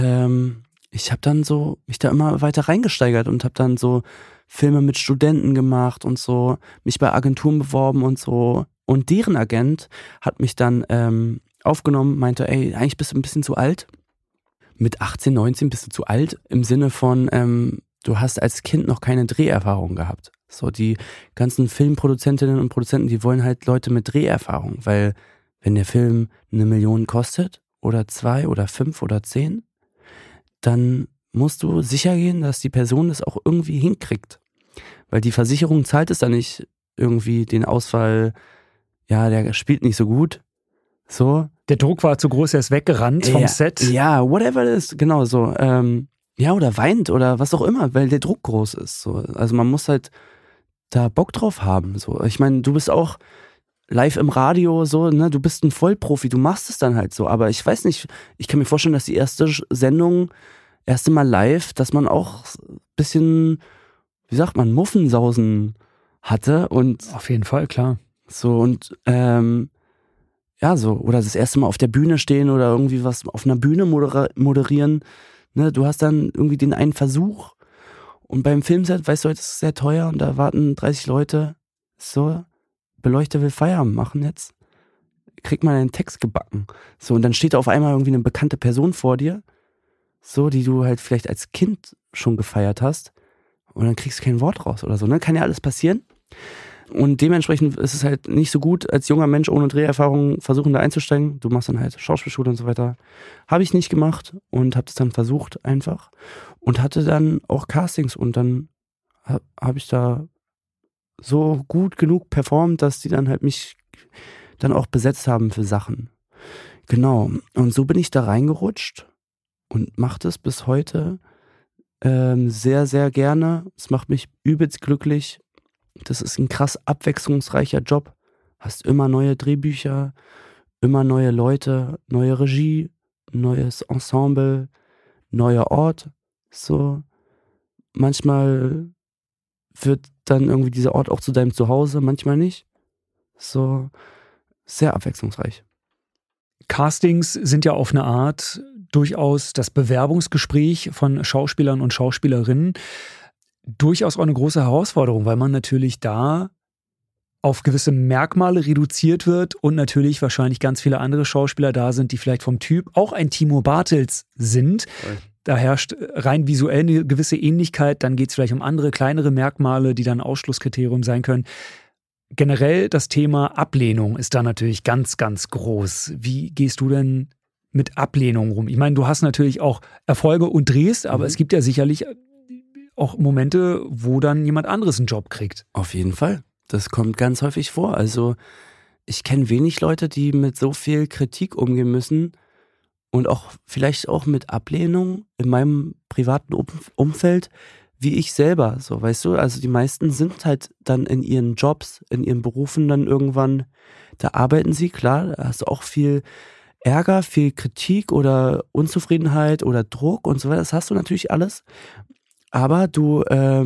Speaker 2: ich habe dann so mich da immer weiter reingesteigert und habe dann so Filme mit Studenten gemacht und so, mich bei Agenturen beworben und so. Und deren Agent hat mich dann aufgenommen, meinte, ey, eigentlich bist du ein bisschen zu alt. Mit 18, 19 bist du zu alt, im Sinne von, du hast als Kind noch keine Dreherfahrung gehabt. So, die ganzen Filmproduzentinnen und Produzenten, die wollen halt Leute mit Dreherfahrung, weil wenn der Film 1 Million kostet oder 2 oder 5 oder 10, dann musst du sicher gehen, dass die Person das auch irgendwie hinkriegt. Weil die Versicherung zahlt es dann nicht irgendwie den Ausfall, ja, der spielt nicht so gut. So.
Speaker 1: Der Druck war zu groß, er ist weggerannt vom Set.
Speaker 2: Ja, whatever it is, genau so. Ja, oder weint oder was auch immer, weil der Druck groß ist. So. Also man muss halt da Bock drauf haben. So. Ich meine, du bist auch live im Radio, so, ne, du bist ein Vollprofi, du machst es dann halt so. Aber ich weiß nicht, ich kann mir vorstellen, dass die erste Mal live, dass man auch ein bisschen, wie sagt man, Muffensausen hatte und
Speaker 1: auf jeden Fall, klar.
Speaker 2: So und ja, so, oder das erste Mal auf der Bühne stehen oder irgendwie was auf einer Bühne moderieren. Ne, du hast dann irgendwie den einen Versuch und beim Filmset, weißt du, das ist sehr teuer und da warten 30 Leute. So, Beleuchter will Feierabend machen jetzt. Kriegt man einen Text gebacken. So, und dann steht auf einmal irgendwie eine bekannte Person vor dir, so, die du halt vielleicht als Kind schon gefeiert hast und dann kriegst du kein Wort raus oder so, ne? Kann ja alles passieren. Und dementsprechend ist es halt nicht so gut, als junger Mensch ohne Dreherfahrung versuchen da einzusteigen. Du machst dann halt Schauspielschule und so weiter. Habe ich nicht gemacht und habe es dann versucht einfach und hatte dann auch Castings und dann habe ich da so gut genug performt, dass die dann halt mich dann auch besetzt haben für Sachen. Genau. Und so bin ich da reingerutscht und mache das bis heute sehr, sehr gerne. Es macht mich übelst glücklich. Das ist ein krass abwechslungsreicher Job. Hast immer neue Drehbücher, immer neue Leute, neue Regie, neues Ensemble, neuer Ort. So, manchmal wird dann irgendwie dieser Ort auch zu deinem Zuhause, manchmal nicht. So, sehr abwechslungsreich.
Speaker 1: Castings sind ja auf eine Art durchaus das Bewerbungsgespräch von Schauspielern und Schauspielerinnen. Durchaus auch eine große Herausforderung, weil man natürlich da auf gewisse Merkmale reduziert wird und natürlich wahrscheinlich ganz viele andere Schauspieler da sind, die vielleicht vom Typ auch ein Timo Bartels sind. Da herrscht rein visuell eine gewisse Ähnlichkeit, dann geht es vielleicht um andere, kleinere Merkmale, die dann Ausschlusskriterium sein können. Generell das Thema Ablehnung ist da natürlich ganz, ganz groß. Wie gehst du denn mit Ablehnung rum? Ich meine, du hast natürlich auch Erfolge und drehst, aber es gibt ja sicherlich auch Momente, wo dann jemand anderes einen Job kriegt.
Speaker 2: Auf jeden Fall. Das kommt ganz häufig vor. Also ich kenne wenig Leute, die mit so viel Kritik umgehen müssen und auch vielleicht auch mit Ablehnung in meinem privaten Umfeld, wie ich selber. So, weißt du, also die meisten sind halt dann in ihren Jobs, in ihren Berufen dann irgendwann, da arbeiten sie, klar, da hast du auch viel Ärger, viel Kritik oder Unzufriedenheit oder Druck und so weiter. Das hast du natürlich alles. Aber du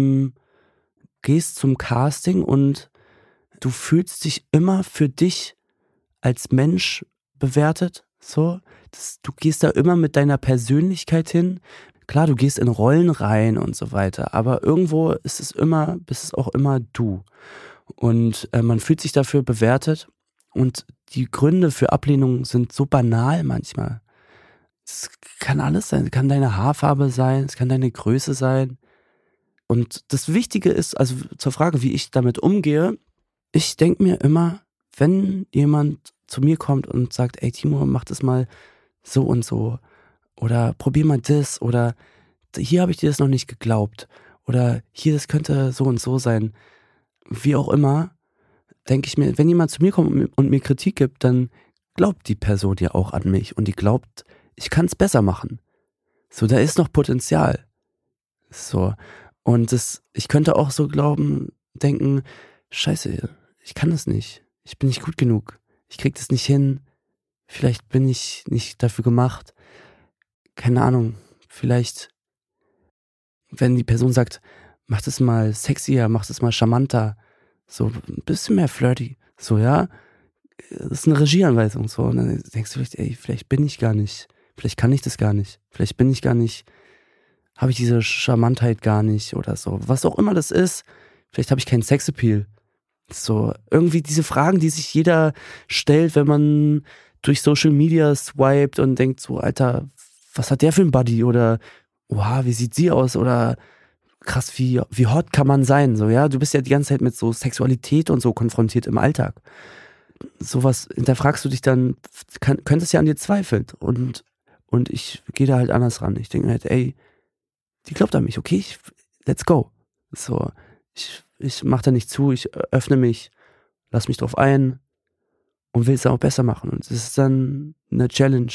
Speaker 2: gehst zum Casting und du fühlst dich immer für dich als Mensch bewertet. So, du gehst da immer mit deiner Persönlichkeit hin. Klar, du gehst in Rollen rein und so weiter, aber irgendwo bist es auch immer du. Und man fühlt sich dafür bewertet und die Gründe für Ablehnung sind so banal manchmal. Es kann alles sein, es kann deine Haarfarbe sein, es kann deine Größe sein. Und das Wichtige ist, also zur Frage, wie ich damit umgehe, ich denke mir immer, wenn jemand zu mir kommt und sagt, ey Timo, mach das mal so und so oder probier mal das oder hier habe ich dir das noch nicht geglaubt oder hier, das könnte so und so sein, wie auch immer, denke ich mir, wenn jemand zu mir kommt und mir Kritik gibt, dann glaubt die Person ja auch an mich und die glaubt, ich kann es besser machen. So, da ist noch Potenzial. So, und ich könnte auch so denken, scheiße, ich kann das nicht. Ich bin nicht gut genug. Ich krieg das nicht hin. Vielleicht bin ich nicht dafür gemacht. Keine Ahnung. Vielleicht, wenn die Person sagt, mach das mal sexier, mach das mal charmanter, so ein bisschen mehr flirty. So, ja, das ist eine Regieanweisung. So, und dann denkst du vielleicht, ey, vielleicht bin ich gar nicht. Vielleicht kann ich das gar nicht. Vielleicht bin ich gar nicht, habe ich diese Charmantheit gar nicht oder so. Was auch immer das ist. Vielleicht habe ich keinen Sexappeal. So, irgendwie diese Fragen, die sich jeder stellt, wenn man durch Social Media swiped und denkt so, Alter, was hat der für ein Buddy? Oder, wow, wie sieht sie aus? Oder, krass, wie hot kann man sein? So, ja, du bist ja die ganze Zeit mit so Sexualität und so konfrontiert im Alltag. Sowas hinterfragst du dich dann, könntest ja an dir zweifeln. Und ich gehe da halt anders ran. Ich denke halt, ey, die glaubt an mich, okay, let's go. So, ich mache da nicht zu, ich öffne mich, lass mich drauf ein und will es dann auch besser machen. Und das ist dann eine Challenge.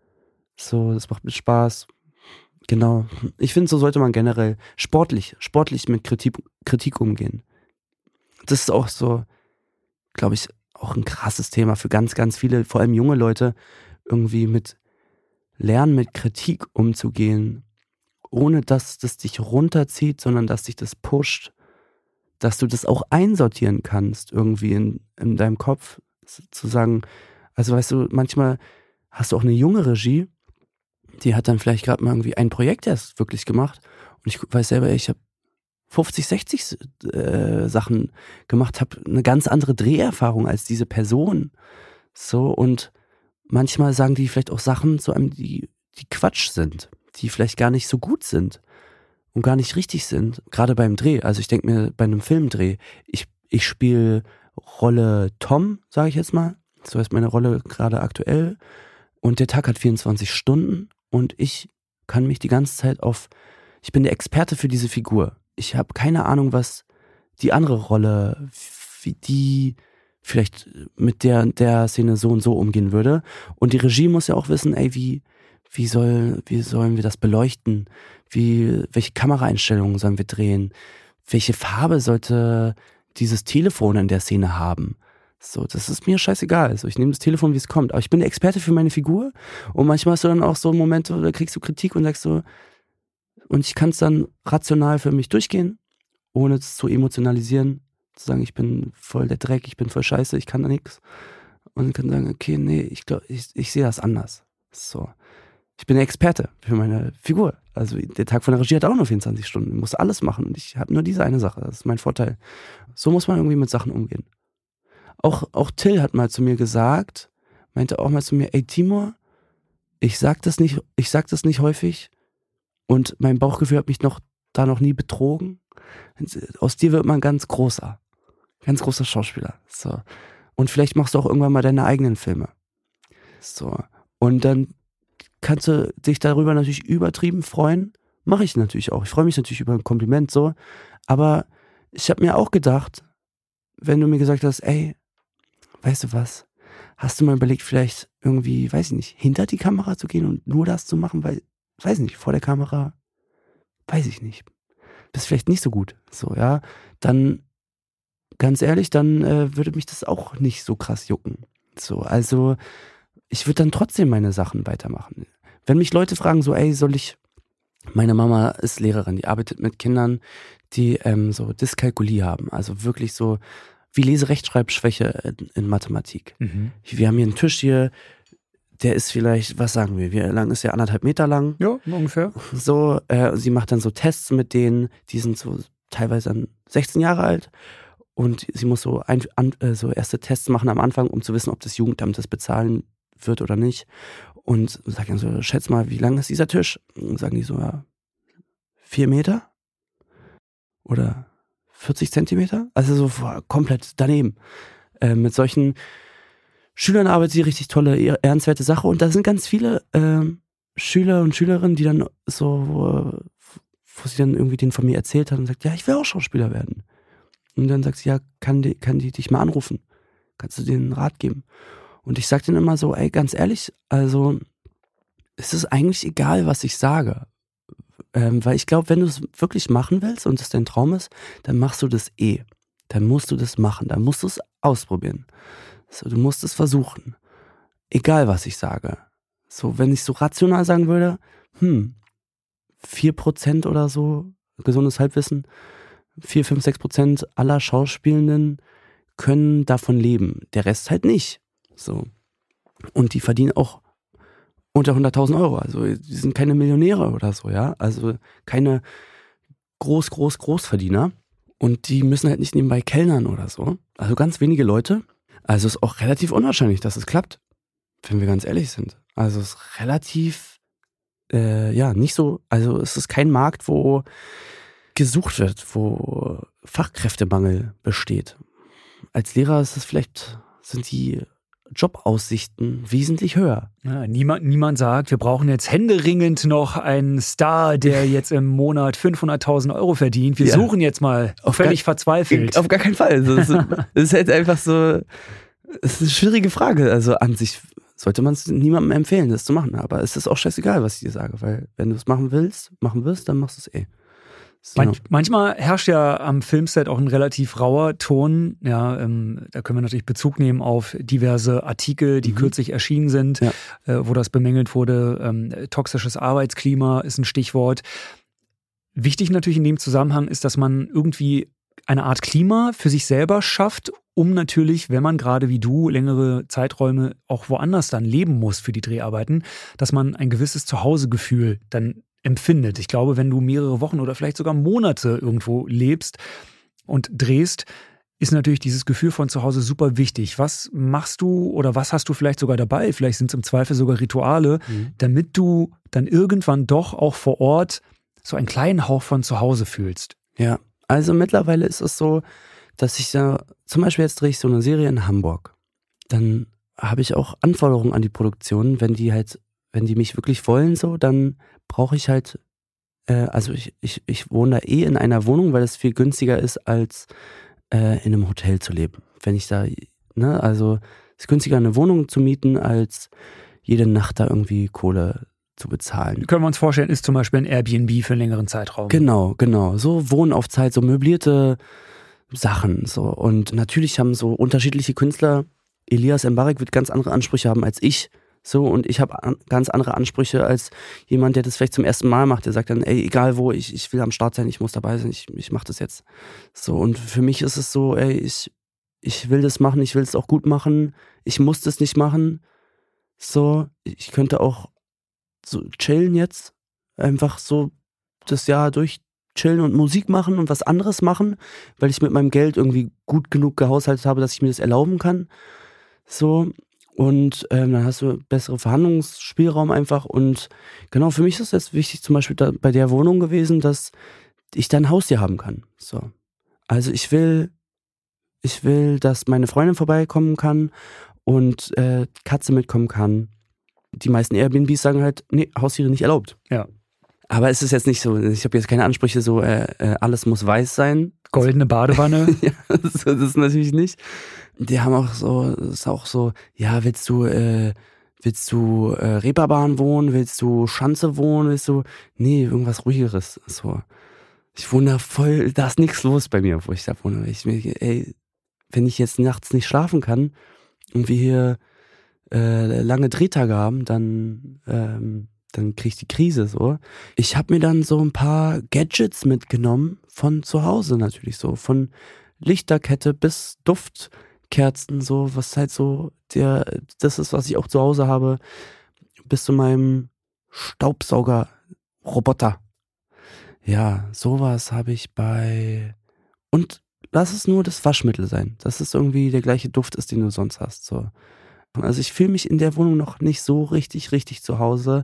Speaker 2: So, das macht mir Spaß. Genau. Ich finde, so sollte man generell sportlich mit Kritik umgehen. Das ist auch so, glaube ich, auch ein krasses Thema für ganz, ganz viele, vor allem junge Leute, irgendwie lernen, mit Kritik umzugehen, ohne dass das dich runterzieht, sondern dass dich das pusht, dass du das auch einsortieren kannst, irgendwie in deinem Kopf, zu sagen, also weißt du, manchmal hast du auch eine junge Regie, die hat dann vielleicht gerade mal irgendwie ein Projekt erst wirklich gemacht und ich weiß selber, ich habe 50, 60 Sachen gemacht, habe eine ganz andere Dreherfahrung als diese Person. So, und manchmal sagen die vielleicht auch Sachen zu einem, die Quatsch sind, die vielleicht gar nicht so gut sind und gar nicht richtig sind, gerade beim Dreh. Also ich denke mir, bei einem Filmdreh, ich spiele Rolle Tom, sage ich jetzt mal, so ist meine Rolle gerade aktuell, und der Tag hat 24 Stunden und ich kann mich die ganze Zeit ich bin der Experte für diese Figur. Ich habe keine Ahnung, was die andere Rolle, wie die vielleicht mit der Szene so und so umgehen würde. Und die Regie muss ja auch wissen, ey, wie sollen wir das beleuchten? Welche Kameraeinstellungen sollen wir drehen? Welche Farbe sollte dieses Telefon in der Szene haben? So, das ist mir scheißegal. Also ich nehme das Telefon, wie es kommt. Aber ich bin der Experte für meine Figur. Und manchmal hast du dann auch so Momente, da kriegst du Kritik und sagst so, und ich kann es dann rational für mich durchgehen, ohne es zu emotionalisieren, zu sagen, ich bin voll der Dreck, ich bin voll scheiße, ich kann da nichts. Und kann sagen, okay, nee, ich glaube, ich sehe das anders. So. Ich bin der Experte für meine Figur. Also der Tag von der Regie hat auch nur 24 Stunden. Ich muss alles machen und ich habe nur diese eine Sache. Das ist mein Vorteil. So muss man irgendwie mit Sachen umgehen. Auch Till hat mal zu mir gesagt, meinte auch mal zu mir, ey Timur, ich sag das nicht häufig und mein Bauchgefühl hat mich noch nie betrogen. Aus dir wird man ganz großer Schauspieler. So. Und vielleicht machst du auch irgendwann mal deine eigenen Filme. So. Und dann kannst du dich darüber natürlich übertrieben freuen. Mache ich natürlich auch. Ich freue mich natürlich über ein Kompliment, so. Aber ich habe mir auch gedacht, wenn du mir gesagt hast, ey, weißt du was, hast du mal überlegt, vielleicht irgendwie, weiß ich nicht, hinter die Kamera zu gehen und nur das zu machen, weil, weiß ich nicht, vor der Kamera, weiß ich nicht, bist vielleicht nicht so gut, so, ja, dann, ganz ehrlich, dann würde mich das auch nicht so krass jucken, so, also, ich würde dann trotzdem meine Sachen weitermachen. Wenn mich Leute fragen, so, ey, meine Mama ist Lehrerin, die arbeitet mit Kindern, die so Dyskalkulie haben, also wirklich so wie Lese-Rechtschreibschwäche in Mathematik. Mhm. Wir haben hier einen Tisch hier, der ist vielleicht, was sagen wir, wie lang ist der? 1,5 Meter lang?
Speaker 1: Ja, ungefähr.
Speaker 2: So, sie macht dann so Tests mit denen, die sind so teilweise dann 16 Jahre alt und sie muss so erste Tests machen am Anfang, um zu wissen, ob das Jugendamt das bezahlen wird oder nicht. Und sagt dann so, schätz mal, wie lang ist dieser Tisch? Und sagen die so, ja, 4 Meter? oder 40 Zentimeter. Also so komplett daneben. Mit solchen Schülern arbeitet sie, richtig tolle, ehrenswerte Sache. Und da sind ganz viele Schüler und Schülerinnen, die dann so, wo sie dann irgendwie den von mir erzählt hat und sagt, ja, ich will auch Schauspieler werden. Und dann sagt sie, ja, kann die dich mal anrufen? Kannst du denen einen Rat geben? Und ich sag denen immer so, ey, ganz ehrlich, also es ist eigentlich egal, was ich sage. Weil ich glaube, wenn du es wirklich machen willst und es dein Traum ist, dann machst du das Dann musst du das machen, dann musst du es ausprobieren. So, du musst es versuchen. Egal, was ich sage. So, wenn ich so rational sagen würde, 4% oder so, gesundes Halbwissen, 4, 5, 6% aller Schauspielenden können davon leben. Der Rest halt nicht. So. Und die verdienen auch unter 100.000 Euro. Also die sind keine Millionäre oder so, ja. Also keine Großverdiener. Und die müssen halt nicht nebenbei kellnern oder so. Also ganz wenige Leute. Also ist auch relativ unwahrscheinlich, dass es klappt. Wenn wir ganz ehrlich sind. Also es ist relativ, nicht so, also es ist kein Markt, wo gesucht wird, wo Fachkräftemangel besteht. Als Lehrer sind die Jobaussichten wesentlich höher.
Speaker 1: Ja, niemand sagt, wir brauchen jetzt händeringend noch einen Star, der jetzt im Monat 500.000 Euro verdient. Wir suchen jetzt mal völlig verzweifelt.
Speaker 2: Auf gar keinen Fall. Also, es ist halt einfach so, es ist eine schwierige Frage. Also an sich sollte man es niemandem empfehlen, das zu machen. Aber es ist auch scheißegal, was ich dir sage. Weil wenn du es machen wirst, dann machst du es
Speaker 1: Manchmal herrscht ja am Filmset auch ein relativ rauer Ton. Ja, da können wir natürlich Bezug nehmen auf diverse Artikel, die kürzlich erschienen sind, wo das bemängelt wurde. Toxisches Arbeitsklima ist ein Stichwort. Wichtig natürlich in dem Zusammenhang ist, dass man irgendwie eine Art Klima für sich selber schafft, um natürlich, wenn man gerade wie du längere Zeiträume auch woanders dann leben muss für die Dreharbeiten, dass man ein gewisses Zuhausegefühl dann empfindet. Ich glaube, wenn du mehrere Wochen oder vielleicht sogar Monate irgendwo lebst und drehst, ist natürlich dieses Gefühl von zu Hause super wichtig. Was machst du oder was hast du vielleicht sogar dabei? Vielleicht sind es im Zweifel sogar Rituale, damit du dann irgendwann doch auch vor Ort so einen kleinen Hauch von zu Hause fühlst.
Speaker 2: Ja, also mittlerweile ist es so, dass ich ja, zum Beispiel jetzt drehe ich so eine Serie in Hamburg. Dann habe ich auch Anforderungen an die Produktion, wenn die mich wirklich wollen, so, dann brauche ich halt, also ich wohne da in einer Wohnung, weil es viel günstiger ist, als in einem Hotel zu leben. Wenn ich da, also es ist günstiger, eine Wohnung zu mieten, als jede Nacht da irgendwie Kohle zu bezahlen.
Speaker 1: Können wir uns vorstellen, ist zum Beispiel ein Airbnb für einen längeren Zeitraum.
Speaker 2: Genau. So Wohnen auf Zeit, so möblierte Sachen, so. Und natürlich haben so unterschiedliche Künstler, Elias Mbarek wird ganz andere Ansprüche haben als ich. So, und ich habe ganz andere Ansprüche als jemand, der das vielleicht zum ersten Mal macht. Der sagt dann, ey, egal wo, ich will am Start sein, ich muss dabei sein, ich mache das jetzt. So, und für mich ist es so, ey, ich will das machen, ich will es auch gut machen, ich muss das nicht machen. So, ich könnte auch so chillen jetzt, einfach so das Jahr durch chillen und Musik machen und was anderes machen, weil ich mit meinem Geld irgendwie gut genug gehaushaltet habe, dass ich mir das erlauben kann. So. Und dann hast du bessere Verhandlungsspielraum einfach. Und genau, für mich ist das wichtig, zum Beispiel bei der Wohnung gewesen, dass ich da ein Haustier haben kann. So. Also ich will, dass meine Freundin vorbeikommen kann und Katze mitkommen kann. Die meisten Airbnbs sagen halt, nee, Haustiere nicht erlaubt.
Speaker 1: Ja.
Speaker 2: Aber es ist jetzt nicht so, ich habe jetzt keine Ansprüche so, alles muss weiß sein.
Speaker 1: Goldene Badewanne.
Speaker 2: Ja, das ist natürlich nicht. Die haben auch so, ist auch so, ja, willst du Reeperbahn wohnen, willst du Schanze wohnen, nee, irgendwas Ruhigeres. So. Ich wohne da voll, da ist nichts los bei mir, wo ich da wohne. Wenn ich jetzt nachts nicht schlafen kann und wir hier lange Drehtage haben, dann kriege ich die Krise so. Ich habe mir dann so ein paar Gadgets mitgenommen von zu Hause natürlich so, von Lichterkette bis Duftkerzen so, was halt so das ist, was ich auch zu Hause habe, bis zu meinem Staubsaugerroboter. Ja, sowas habe ich und lass es nur das Waschmittel sein, dass es irgendwie der gleiche Duft ist, den du sonst hast so. Also ich fühle mich in der Wohnung noch nicht so richtig zu Hause,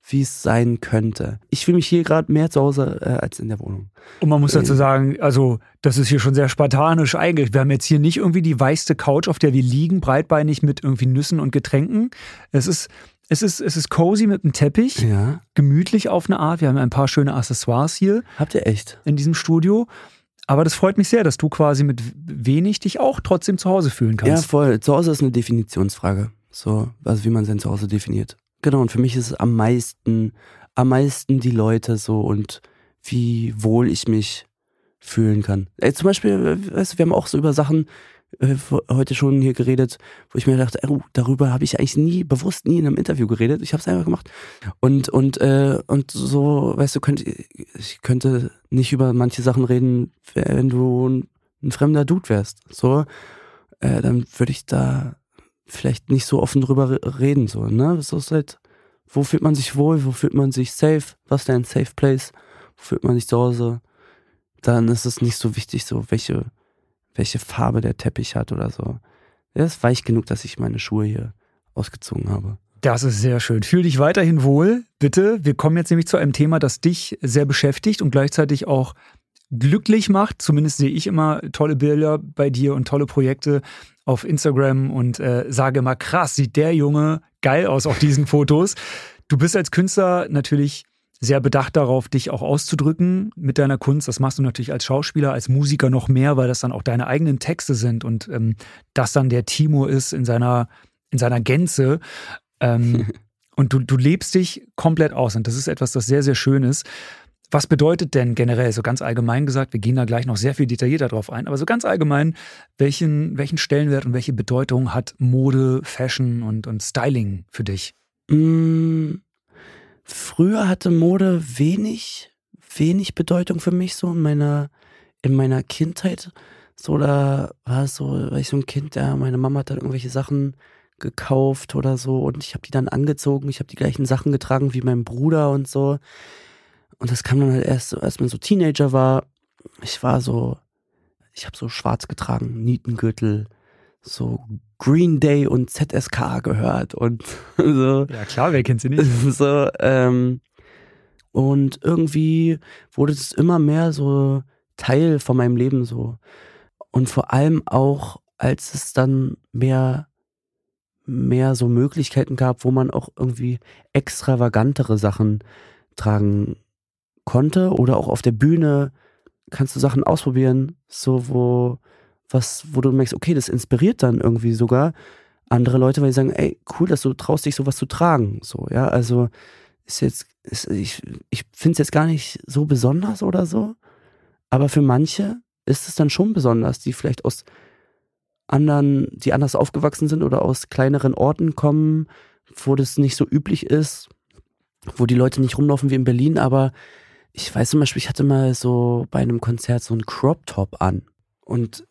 Speaker 2: wie es sein könnte. Ich fühle mich hier gerade mehr zu Hause als in der Wohnung.
Speaker 1: Und man muss dazu sagen, also das ist hier schon sehr spartanisch eigentlich. Wir haben jetzt hier nicht irgendwie die weichste Couch, auf der wir liegen, breitbeinig mit irgendwie Nüssen und Getränken. Es ist cozy mit einem Teppich,
Speaker 2: Ja.
Speaker 1: gemütlich auf eine Art. Wir haben ein paar schöne Accessoires hier
Speaker 2: Habt ihr echt?
Speaker 1: in diesem Studio. Aber das freut mich sehr, dass du quasi mit wenig dich auch trotzdem zu Hause fühlen
Speaker 2: Ja,
Speaker 1: kannst.
Speaker 2: voll. Zu Hause ist eine Definitionsfrage. So, also wie man sein Zuhause definiert. Genau, und für mich ist es am meisten die Leute so und wie wohl ich mich fühlen kann. Zum Beispiel, weißt du, wir haben auch so über Sachen heute schon hier geredet, wo ich mir dachte, darüber habe ich eigentlich bewusst nie in einem Interview geredet. Ich habe es einfach gemacht. Und so, weißt du, ich könnte nicht über manche Sachen reden, wenn du ein fremder Dude wärst. So, dann würde ich da vielleicht nicht so offen drüber reden, so, ne? Das ist halt, wo fühlt man sich wohl, wo fühlt man sich safe, was ist denn ein Safe Place, wo fühlt man sich zu Hause, dann ist es nicht so wichtig, so welche Farbe der Teppich hat oder so. Der ist weich genug, dass ich meine Schuhe hier ausgezogen habe.
Speaker 1: Das ist sehr schön. Fühl dich weiterhin wohl, bitte. Wir kommen jetzt nämlich zu einem Thema, das dich sehr beschäftigt und gleichzeitig auch glücklich macht. Zumindest sehe ich immer tolle Bilder bei dir und tolle Projekte auf Instagram und sage immer, krass, sieht der Junge geil aus auf diesen Fotos. Du bist als Künstler natürlich sehr bedacht darauf, dich auch auszudrücken mit deiner Kunst. Das machst du natürlich als Schauspieler, als Musiker noch mehr, weil das dann auch deine eigenen Texte sind und das dann der Timo ist in seiner Gänze. Und du lebst dich komplett aus und das ist etwas, das sehr, sehr schön ist. Was bedeutet denn generell, so ganz allgemein gesagt, wir gehen da gleich noch sehr viel detaillierter drauf ein, aber so ganz allgemein, welchen Stellenwert und welche Bedeutung hat Mode, Fashion und Styling für dich?
Speaker 2: Früher hatte Mode wenig Bedeutung für mich, so in meiner Kindheit. So, da war es so, war ich so ein Kind, meine Mama hat dann irgendwelche Sachen gekauft oder so und ich habe die dann angezogen, ich habe die gleichen Sachen getragen wie mein Bruder und so. Und das kam dann halt erst so, als man so Teenager war. Ich habe so schwarz getragen, Nietengürtel, so Green Day und ZSK gehört und so.
Speaker 1: Ja klar, wer kennt sie nicht?
Speaker 2: So, und irgendwie wurde es immer mehr so Teil von meinem Leben so. Und vor allem auch, als es dann mehr so Möglichkeiten gab, wo man auch irgendwie extravagantere Sachen tragen konnte oder auch auf der Bühne kannst du Sachen ausprobieren, so wo du merkst, okay, das inspiriert dann irgendwie sogar andere Leute, weil die sagen, ey, cool, dass du traust dich sowas zu tragen, so, ja, also ich finde es jetzt gar nicht so besonders oder so, aber für manche ist es dann schon besonders, die vielleicht die anders aufgewachsen sind oder aus kleineren Orten kommen, wo das nicht so üblich ist, wo die Leute nicht rumlaufen wie in Berlin, aber ich weiß zum Beispiel, ich hatte mal so bei einem Konzert so einen Crop-Top an und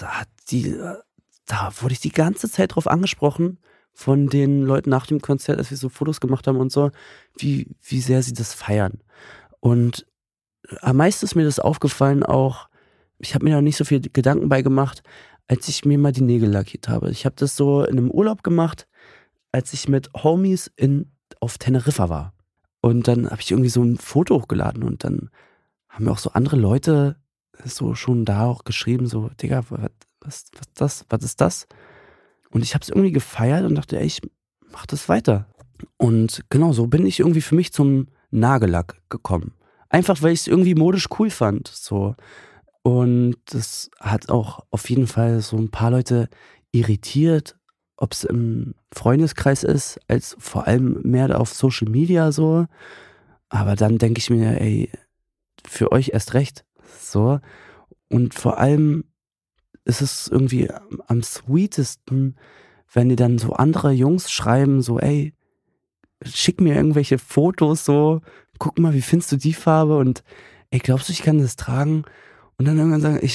Speaker 2: da wurde ich die ganze Zeit drauf angesprochen von den Leuten nach dem Konzert, als wir so Fotos gemacht haben und so, wie sehr sie das feiern. Und am meisten ist mir das aufgefallen auch, ich habe mir da nicht so viel Gedanken bei gemacht, als ich mir mal die Nägel lackiert habe. Ich habe das so in einem Urlaub gemacht, als ich mit Homies auf Teneriffa war. Und dann habe ich irgendwie so ein Foto hochgeladen und dann haben mir auch so andere Leute so schon da auch geschrieben, so, Digga, was ist das? Und ich habe es irgendwie gefeiert und dachte, ey, ich mach das weiter. Und genau, so bin ich irgendwie für mich zum Nagellack gekommen. Einfach, weil ich es irgendwie modisch cool fand, so. Und das hat auch auf jeden Fall so ein paar Leute irritiert, ob es im Freundeskreis ist, als vor allem mehr auf Social Media so. Aber dann denke ich mir, ey, für euch erst recht. So. Und vor allem ist es irgendwie am sweetesten, wenn die dann so andere Jungs schreiben, so, ey, schick mir irgendwelche Fotos, so, guck mal, wie findest du die Farbe? Und ey, glaubst du, ich kann das tragen? Und dann irgendwann sagen,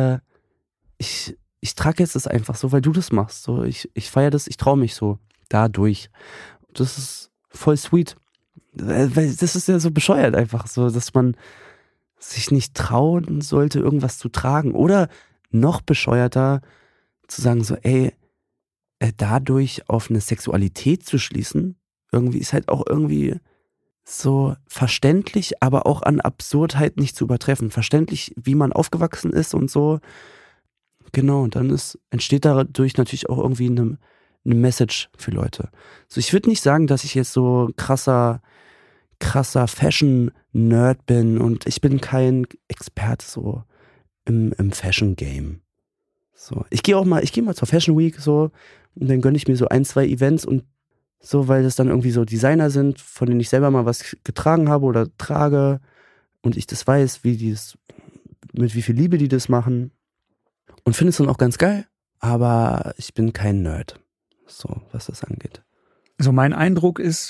Speaker 2: ich trage jetzt das einfach so, weil du das machst. So, ich feiere das, ich traue mich so dadurch. Das ist voll sweet. Weil das ist ja so bescheuert einfach so, dass man sich nicht trauen sollte, irgendwas zu tragen. Oder noch bescheuerter zu sagen so, ey, dadurch auf eine Sexualität zu schließen, irgendwie ist halt auch irgendwie so verständlich, aber auch an Absurdheit nicht zu übertreffen. Verständlich, wie man aufgewachsen ist und so. Genau, und dann entsteht dadurch natürlich auch irgendwie eine Message für Leute. So, ich würde nicht sagen, dass ich jetzt so krasser Fashion-Nerd bin und ich bin kein Experte so im Fashion-Game. So, ich gehe mal zur Fashion Week so und dann gönne ich mir so 1, 2 Events und so, weil das dann irgendwie so Designer sind, von denen ich selber mal was getragen habe oder trage und ich das weiß, mit wie viel Liebe die das machen und finde es dann auch ganz geil, aber ich bin kein Nerd, so was das angeht.
Speaker 1: So, mein Eindruck ist,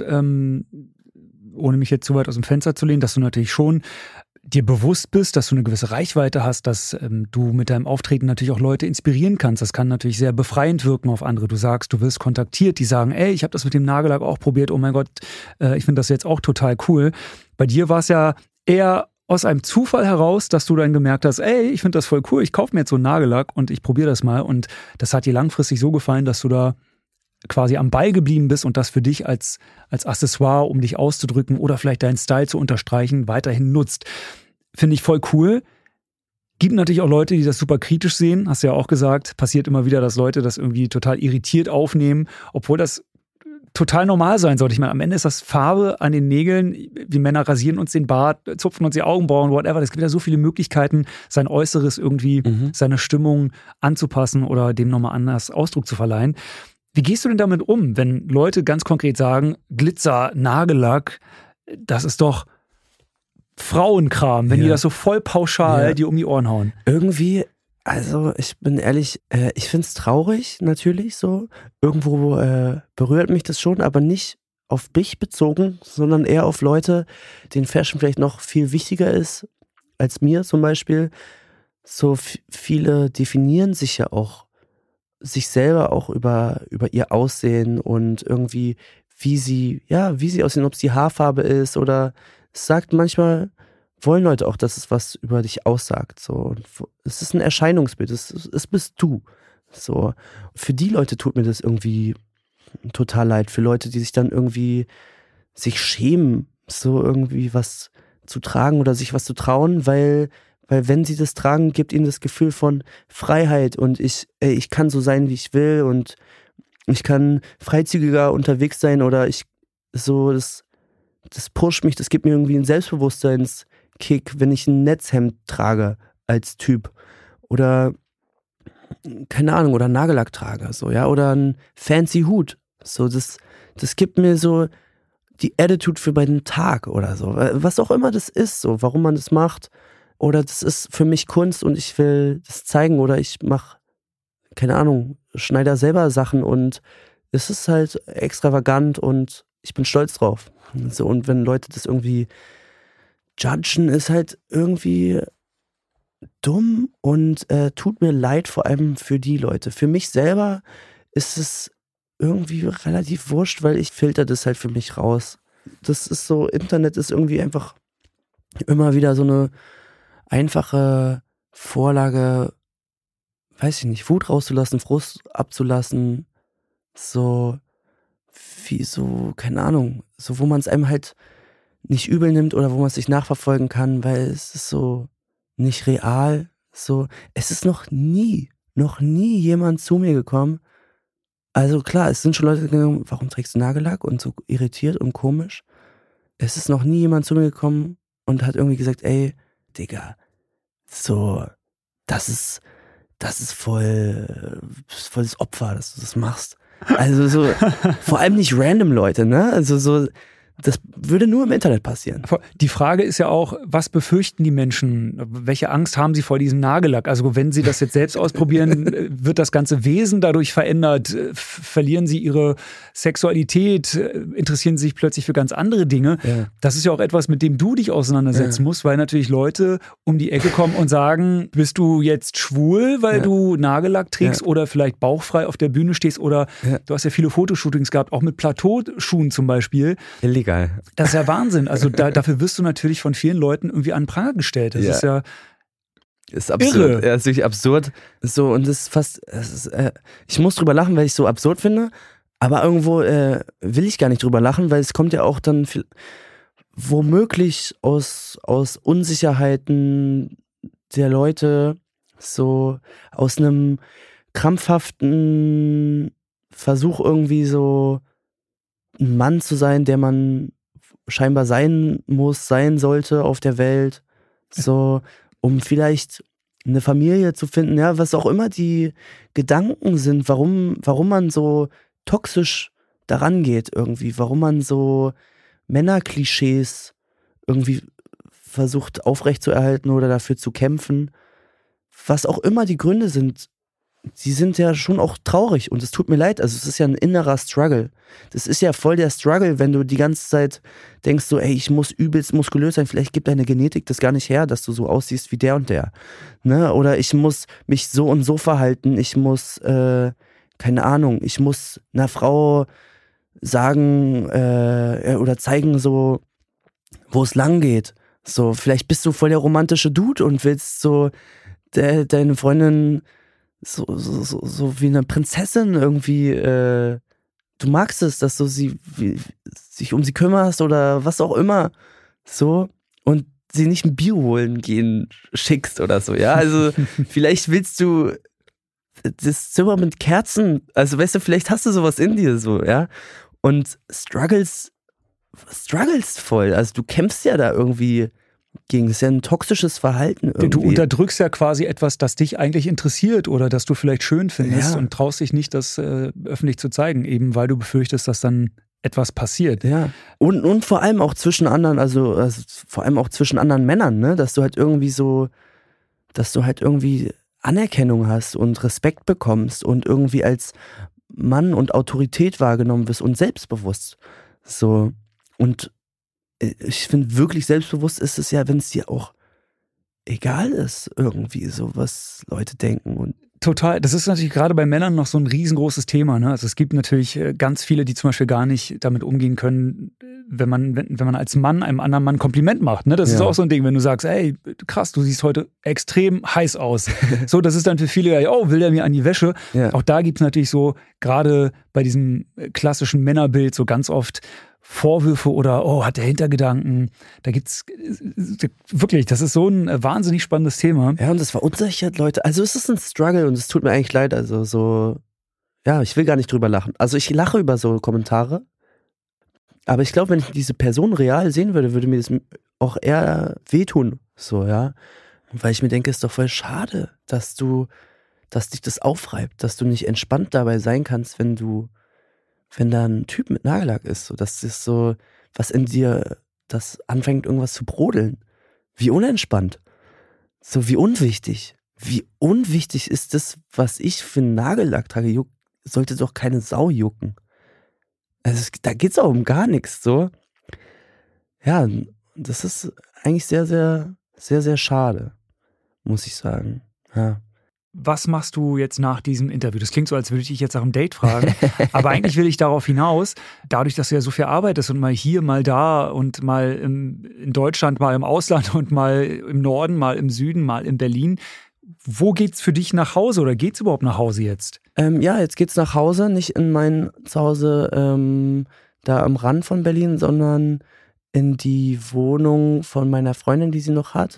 Speaker 1: ohne mich jetzt zu weit aus dem Fenster zu lehnen, dass du natürlich schon dir bewusst bist, dass du eine gewisse Reichweite hast, dass du mit deinem Auftreten natürlich auch Leute inspirieren kannst. Das kann natürlich sehr befreiend wirken auf andere. Du sagst, du wirst kontaktiert, die sagen, ey, ich habe das mit dem Nagellack auch probiert, oh mein Gott, ich finde das jetzt auch total cool. Bei dir war es ja eher aus einem Zufall heraus, dass du dann gemerkt hast, ey, ich finde das voll cool, ich kaufe mir jetzt so einen Nagellack und ich probiere das mal. Und das hat dir langfristig so gefallen, dass du da quasi am Ball geblieben bist und das für dich als Accessoire, um dich auszudrücken oder vielleicht deinen Style zu unterstreichen, weiterhin nutzt. Finde ich voll cool. Gibt natürlich auch Leute, die das super kritisch sehen. Hast du ja auch gesagt, passiert immer wieder, dass Leute das irgendwie total irritiert aufnehmen, obwohl das total normal sein sollte. Ich meine, am Ende ist das Farbe an den Nägeln. Wir Männer rasieren uns den Bart, zupfen uns die Augenbrauen, whatever. Es gibt ja so viele Möglichkeiten, sein Äußeres irgendwie, seine Stimmung anzupassen oder dem nochmal anders Ausdruck zu verleihen. Wie gehst du denn damit um, wenn Leute ganz konkret sagen, Glitzer, Nagellack, das ist doch Frauenkram, wenn die das so voll pauschal dir um die Ohren hauen?
Speaker 2: Irgendwie, also ich bin ehrlich, ich find's traurig natürlich so. Irgendwo berührt mich das schon, aber nicht auf mich bezogen, sondern eher auf Leute, denen Fashion vielleicht noch viel wichtiger ist als mir zum Beispiel. So viele definieren sich ja auch sich selber auch über ihr Aussehen und irgendwie, wie sie aussehen, ob es die Haarfarbe ist oder es sagt manchmal, wollen Leute auch, dass es was über dich aussagt. So. Und es ist ein Erscheinungsbild, es bist du. So. Für die Leute tut mir das irgendwie total leid. Für Leute, die sich dann irgendwie sich schämen, so irgendwie was zu tragen oder sich was zu trauen, weil wenn sie das tragen, gibt ihnen das Gefühl von Freiheit und ich kann so sein, wie ich will und ich kann freizügiger unterwegs sein oder das pusht mich, das gibt mir irgendwie einen Selbstbewusstseinskick, wenn ich ein Netzhemd trage als Typ oder keine Ahnung, oder Nagellack trage, so, ja, oder ein fancy Hut, so, das gibt mir so die Attitude für meinen Tag oder so, was auch immer das ist, so, warum man das macht. Oder das ist für mich Kunst und ich will das zeigen oder ich mache, keine Ahnung, schneide selber Sachen und es ist halt extravagant und ich bin stolz drauf. So, und wenn Leute das irgendwie judgen, ist halt irgendwie dumm und tut mir leid, vor allem für die Leute. Für mich selber ist es irgendwie relativ wurscht, weil ich filter das halt für mich raus. Das ist so, Internet ist irgendwie einfach immer wieder so eine einfache Vorlage, weiß ich nicht, Wut rauszulassen, Frust abzulassen, so, wie so, keine Ahnung, so, wo man es einem halt nicht übel nimmt oder wo man es sich nachverfolgen kann, weil es ist so nicht real, so, es ist noch nie jemand zu mir gekommen. Also klar, es sind schon Leute gegangen, warum trägst du Nagellack und so irritiert und komisch. Es ist noch nie jemand zu mir gekommen und hat irgendwie gesagt, ey, Digga, so, das ist voll das Opfer, dass du das machst. Also so, vor allem nicht random Leute, ne? Also so, das würde nur im Internet passieren.
Speaker 1: Die Frage ist ja auch, was befürchten die Menschen? Welche Angst haben sie vor diesem Nagellack? Also wenn sie das jetzt selbst ausprobieren, wird das ganze Wesen dadurch verändert? Verlieren sie ihre Sexualität? Interessieren sie sich plötzlich für ganz andere Dinge? Ja. Das ist ja auch etwas, mit dem du dich auseinandersetzen musst, weil natürlich Leute um die Ecke kommen und sagen, bist du jetzt schwul, weil du Nagellack trägst oder vielleicht bauchfrei auf der Bühne stehst oder du hast ja viele Fotoshootings gehabt, auch mit Plateauschuhen zum Beispiel.
Speaker 2: Illegal.
Speaker 1: Das ist ja Wahnsinn. Also dafür wirst du natürlich von vielen Leuten irgendwie an den Pranger gestellt. Das ist ja
Speaker 2: ist absurd.
Speaker 1: irre.
Speaker 2: Ja, ist wirklich absurd. So, und das ist fast, ich muss drüber lachen, weil ich es so absurd finde, aber irgendwo will ich gar nicht drüber lachen, weil es kommt ja auch dann viel, womöglich aus Unsicherheiten der Leute, so aus einem krampfhaften Versuch irgendwie so ein Mann zu sein, der man scheinbar sein muss, sein sollte auf der Welt, so um vielleicht eine Familie zu finden, ja, was auch immer die Gedanken sind, warum man so toxisch daran geht irgendwie, warum man so Männerklischees irgendwie versucht aufrechtzuerhalten oder dafür zu kämpfen, was auch immer die Gründe sind, die sind ja schon auch traurig und es tut mir leid, also es ist ja ein innerer Struggle. Das ist ja voll der Struggle, wenn du die ganze Zeit denkst so, ey, ich muss übelst muskulös sein, vielleicht gibt deine Genetik das gar nicht her, dass du so aussiehst wie der und der. Ne? Oder ich muss mich so und so verhalten, ich muss, keine Ahnung, ich muss einer Frau sagen oder zeigen so, wo es lang geht. So, vielleicht bist du voll der romantische Dude und willst so deine Freundin so wie eine Prinzessin irgendwie, du magst es, dass du sich um sie kümmerst oder was auch immer, so, und sie nicht ein Bier holen gehen schickst oder so, ja, also vielleicht willst du das Zimmer mit Kerzen, also weißt du, vielleicht hast du sowas in dir, so, ja, und struggles voll, also du kämpfst ja da irgendwie gegen, das ist ja ein toxisches Verhalten irgendwie.
Speaker 1: Du unterdrückst ja quasi etwas, das dich eigentlich interessiert oder das du vielleicht schön findest und traust dich nicht, das öffentlich zu zeigen, eben weil du befürchtest, dass dann etwas passiert.
Speaker 2: Ja, und vor allem auch zwischen anderen, also vor allem auch zwischen anderen Männern, ne, dass du halt irgendwie Anerkennung hast und Respekt bekommst und irgendwie als Mann und Autorität wahrgenommen wirst und selbstbewusst. So, und ich finde, wirklich selbstbewusst ist es ja, wenn es dir auch egal ist, irgendwie so, was Leute denken. Und
Speaker 1: total, das ist natürlich gerade bei Männern noch so ein riesengroßes Thema. Ne? Also es gibt natürlich ganz viele, die zum Beispiel gar nicht damit umgehen können, wenn man als Mann einem anderen Mann Kompliment macht. Ne? Das ist auch so ein Ding, wenn du sagst, ey, krass, du siehst heute extrem heiß aus. So, das ist dann für viele ja, oh, will der mir an die Wäsche? Ja. Auch da gibt es natürlich so, gerade bei diesem klassischen Männerbild, so ganz oft Vorwürfe oder, oh, hat der Hintergedanken. Da gibt's wirklich, das ist so ein wahnsinnig spannendes Thema.
Speaker 2: Ja, und das verunsichert Leute. Also es ist ein Struggle und es tut mir eigentlich leid. Also so, ja, ich will gar nicht drüber lachen. Also ich lache über so Kommentare. Aber ich glaube, wenn ich diese Person real sehen würde, würde mir das auch eher wehtun. So, ja. Weil ich mir denke, es ist doch voll schade, dass dich das aufreibt, dass du nicht entspannt dabei sein kannst, wenn da ein Typ mit Nagellack ist, so, das ist so, was in dir, das anfängt irgendwas zu brodeln. Wie unentspannt. So, wie unwichtig. Wie unwichtig ist das, was ich für einen Nagellack trage? Sollte doch keine Sau jucken. Also, da geht's auch um gar nichts, so. Ja, das ist eigentlich sehr, sehr, sehr, sehr schade, muss ich sagen. Ja.
Speaker 1: Was machst du jetzt nach diesem Interview? Das klingt so, als würde ich dich jetzt nach einem Date fragen. Aber eigentlich will ich darauf hinaus, dadurch, dass du ja so viel arbeitest und mal hier, mal da und mal in Deutschland, mal im Ausland und mal im Norden, mal im Süden, mal in Berlin. Wo geht's für dich nach Hause oder geht's überhaupt nach Hause jetzt?
Speaker 2: Ja, jetzt geht's nach Hause, nicht in mein Zuhause da am Rand von Berlin, sondern in die Wohnung von meiner Freundin, die sie noch hat.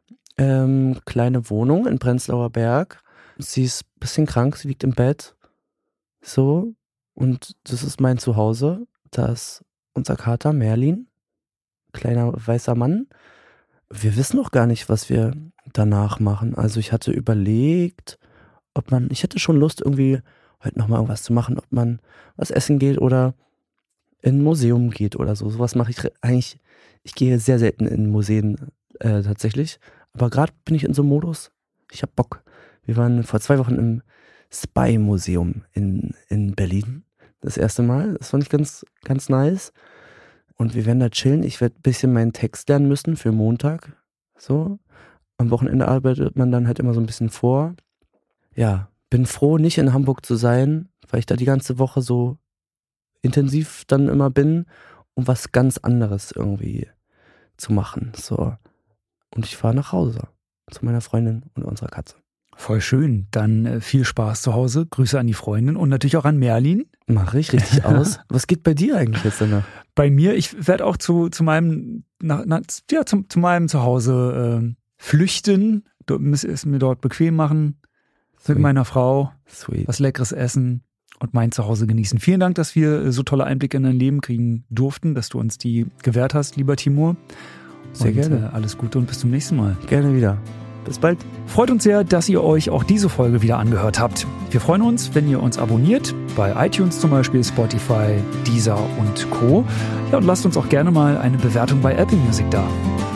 Speaker 2: Kleine Wohnung in Prenzlauer Berg. Sie ist ein bisschen krank, sie liegt im Bett. So. Und das ist mein Zuhause. Da ist unser Kater Merlin. Kleiner weißer Mann. Wir wissen noch gar nicht, was wir danach machen. Also ich hatte überlegt, ich hätte schon Lust, irgendwie heute nochmal irgendwas zu machen, ob man was essen geht oder in ein Museum geht oder so. Sowas mache ich eigentlich. Ich gehe sehr selten in Museen tatsächlich. Aber gerade bin ich in so einem Modus, ich hab Bock. Wir waren vor 2 Wochen im Spy-Museum in Berlin. Das erste Mal. Das fand ich ganz, ganz nice. Und wir werden da chillen. Ich werde ein bisschen meinen Text lernen müssen für Montag. So. Am Wochenende arbeitet man dann halt immer so ein bisschen vor. Ja, bin froh, nicht in Hamburg zu sein, weil ich da die ganze Woche so intensiv dann immer bin, um was ganz anderes irgendwie zu machen. So. Und ich fahre nach Hause zu meiner Freundin und unserer Katze.
Speaker 1: Voll schön. Dann viel Spaß zu Hause. Grüße an die Freundin und natürlich auch an Merlin.
Speaker 2: Mache ich richtig aus. Was geht bei dir eigentlich jetzt danach?
Speaker 1: bei mir, ich werde auch zu meinem Zuhause flüchten, es mir dort bequem machen, mit meiner Frau, was Leckeres essen und mein Zuhause genießen. Vielen Dank, dass wir so tolle Einblicke in dein Leben kriegen durften, dass du uns die gewährt hast, lieber Timur.
Speaker 2: Sehr gerne.
Speaker 1: Alles Gute und bis zum nächsten Mal.
Speaker 2: Gerne wieder. Bis bald.
Speaker 1: Freut uns sehr, dass ihr euch auch diese Folge wieder angehört habt. Wir freuen uns, wenn ihr uns abonniert, bei iTunes zum Beispiel, Spotify, Deezer und Co. Ja, und lasst uns auch gerne mal eine Bewertung bei Apple Music da.